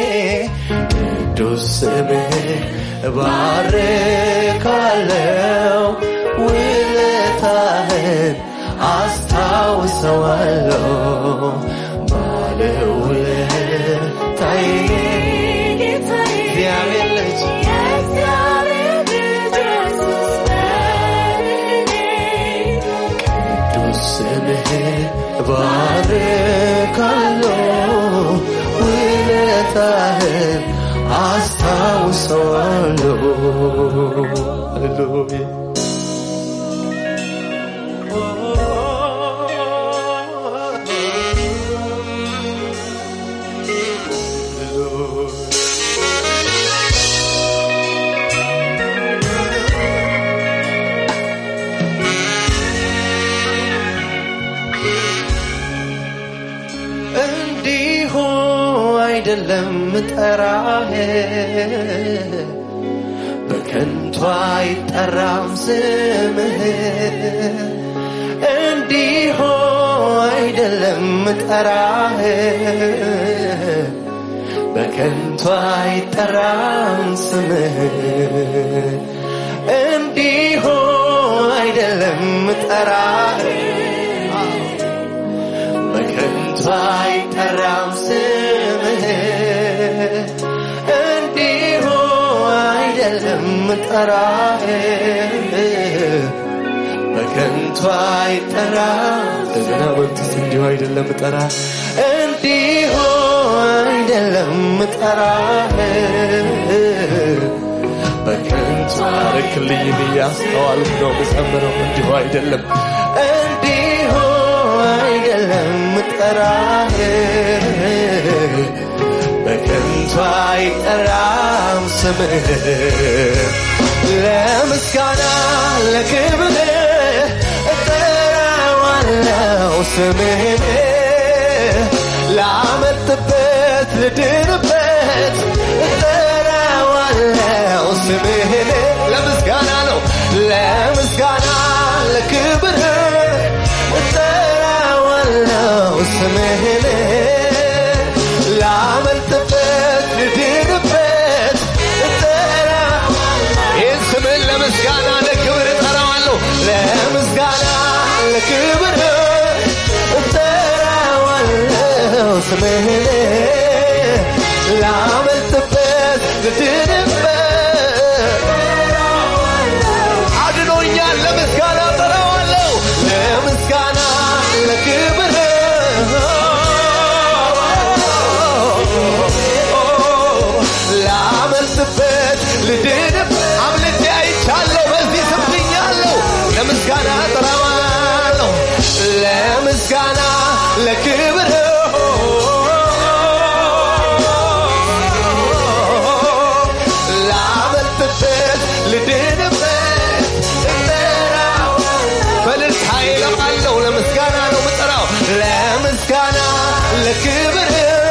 ቅዱስ ስምህን እባርካለሁ ውለታህን አስታውሰዋለሁ ባለውለታዬ እግዚአብሔር ልጅ ቅዱስ ስምህን ባርካለሁ ውለታህን አስታውሰዋለሁ ሃሌሉያ አይደለም ጠራህ በከንቱ አይጠራም ስምህ እንዲሁ አይደለም ጠራህ በከንቱ አይጠራም ስምህ እንዲሁ አይደለም ጠራህ በከንቱ አይጠራም ስምህ እንዲሁ አይደለም ጠራህ በከንቱ አይጠራም እንደገና በርትስ እንዲሁ አይደለም ጠራህ እንዲሁ አይደለም ጠራህ በከንቱ አረክልኝ ብያስተዋልኩ ነው ብዘምረው እንዲሁ አይደለም እንዲሁ አይደለም ጠራህ በከንቱ አይጠራም ስምህ ለምስጋና ለክብር እጠራዋለሁ ስምህን ላመልጥበት ልድንበት እጠራዋለሁ ስምህን ለምስጋና ነው ለምስጋና ለክብር እጠራዋለሁ ስምህን ላመልጥበት ልድንበት እጠራዋለሁ ይህን ስምህን ለምስጋና ለክብር እጠራዋለሁ ለምስጋና ለክብር እጠራዋለሁ ስምህን ላመልጥበት ልድንበት አድኖኛል ለምስጋና እጠራዋለሁ ለምስጋና ለክብር ላመልጥበት ልድንበት አምልጬ አይቻለሁ በዚህ ስምኛለሁ ለምስጋና እጠራዋለሁ ለምስጋና ለክብር ላመልጥበት ልድንበት እጠራዋለሁ በልልታዬ እለዋለሁ ለምስጋና ነው የምጠራው ለምስጋና ለክብር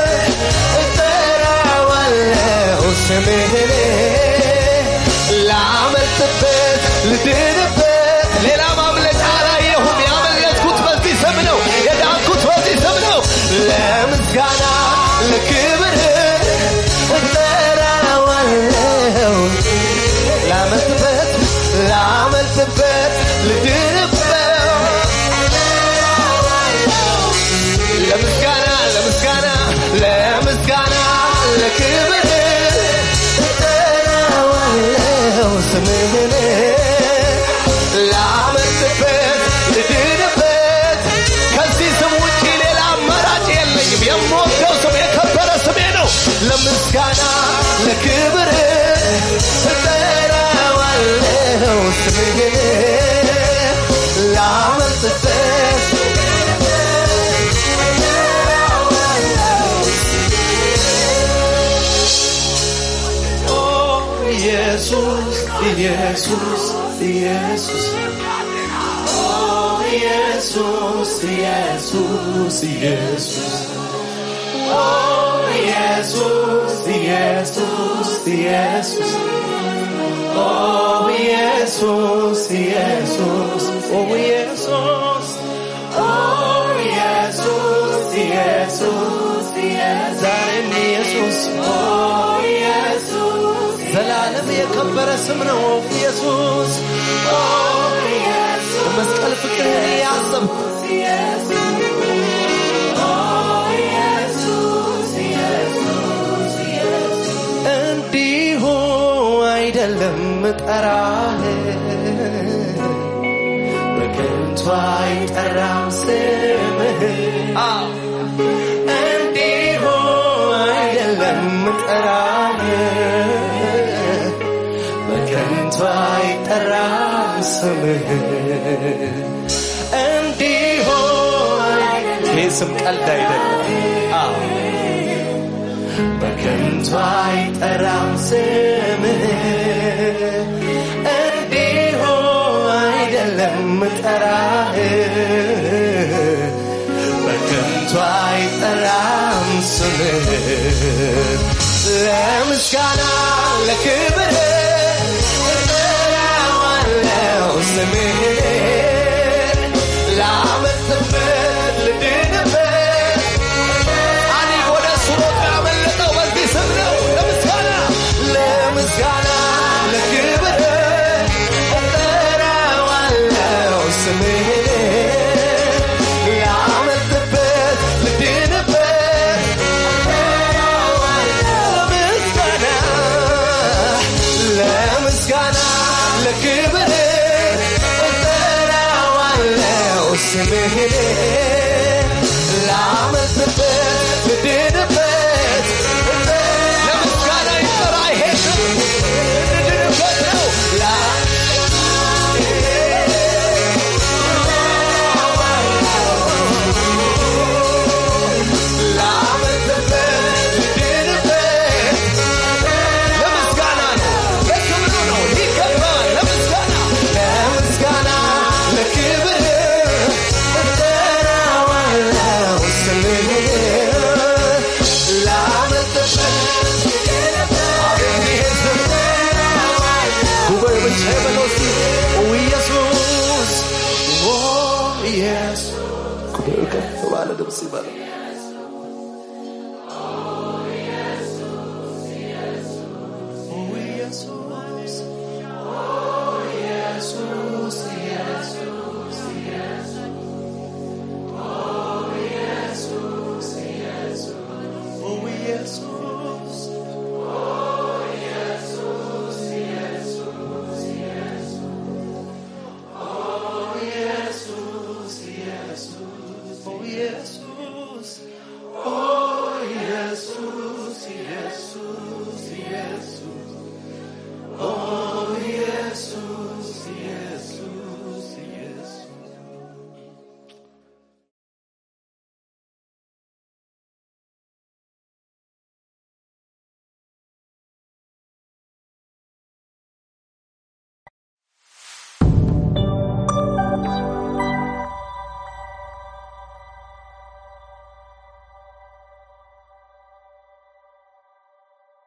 እጠራዋለሁ ስምህን ላመልጥበት ልድንበት ሌላ ማምለጫ አላየሁም ያመለጥኩት በዚህ ስም ነው የዳንኩት በዚህ ስም ነው ለምስጋና ለክብር እጠራዋለሁ ላመልጥበት ላመልጥበት ልድንበት ለምስጋና ለምስጋና ለምስጋና ለክብር እጠራዋለሁ ስምህን ላመልጥበት ልድንበት ከዚህ ስም ውጪ ሌላ አማራጭ የለኝም የምወደው ስም የከበረ ስሜ ነው ለምስጋና ለክብር እጠራዋለሁ ስምህን ላመልጥበት ኢየሱስ ኢየሱስ ኢየሱስ ኦ ኢየሱስ ኢየሱስ ኢየሱስ ኦ ኢየሱስ ኢየሱስ ኢየሱስ ኦ ኢየሱስ ኢየሱስ ኦ ኢየሱስ ኦ ኢየሱስ ኢየሱስ ዛሬም ኢየሱስ ኦ ኢየሱስ ዘላለም የከበረ ስም ነው ኢየሱስ ኦ ኢየሱስ መስቀል ፍቅር ፍቅርህን ያሰብ እንዲሁ አይደለም ጠራህ በከንቱ አይጠራም ስምህ እንዲሁ አይደለም ጠራህ በከንቱ አይጠራም ስምህ እንዲሁ ስም ቀልድ አይደለም በከንቱ አይጠራም ስምህ እንዲሁ አይደለም ጠራህ በከንቱ አይጠራም ስምህ ለምስጋና ለክብር እጠራዋለሁ ስምህን ላመልክበት ልድንበት አኒ ወደ ሱሮት ያመለጠው በዚህ ስም ነው ለምስጋና ለምስጋና ለክብር እጠራዋለሁ ስምህን ላመልክበት ልድንበት ለምስጋና ለምስጋና ለክብር እጠራዋለሁ ስምህን ላመልክበት ልድንበት ለምስጋና ይጠራ ይሄ ስም ልድንበት ነው Yes.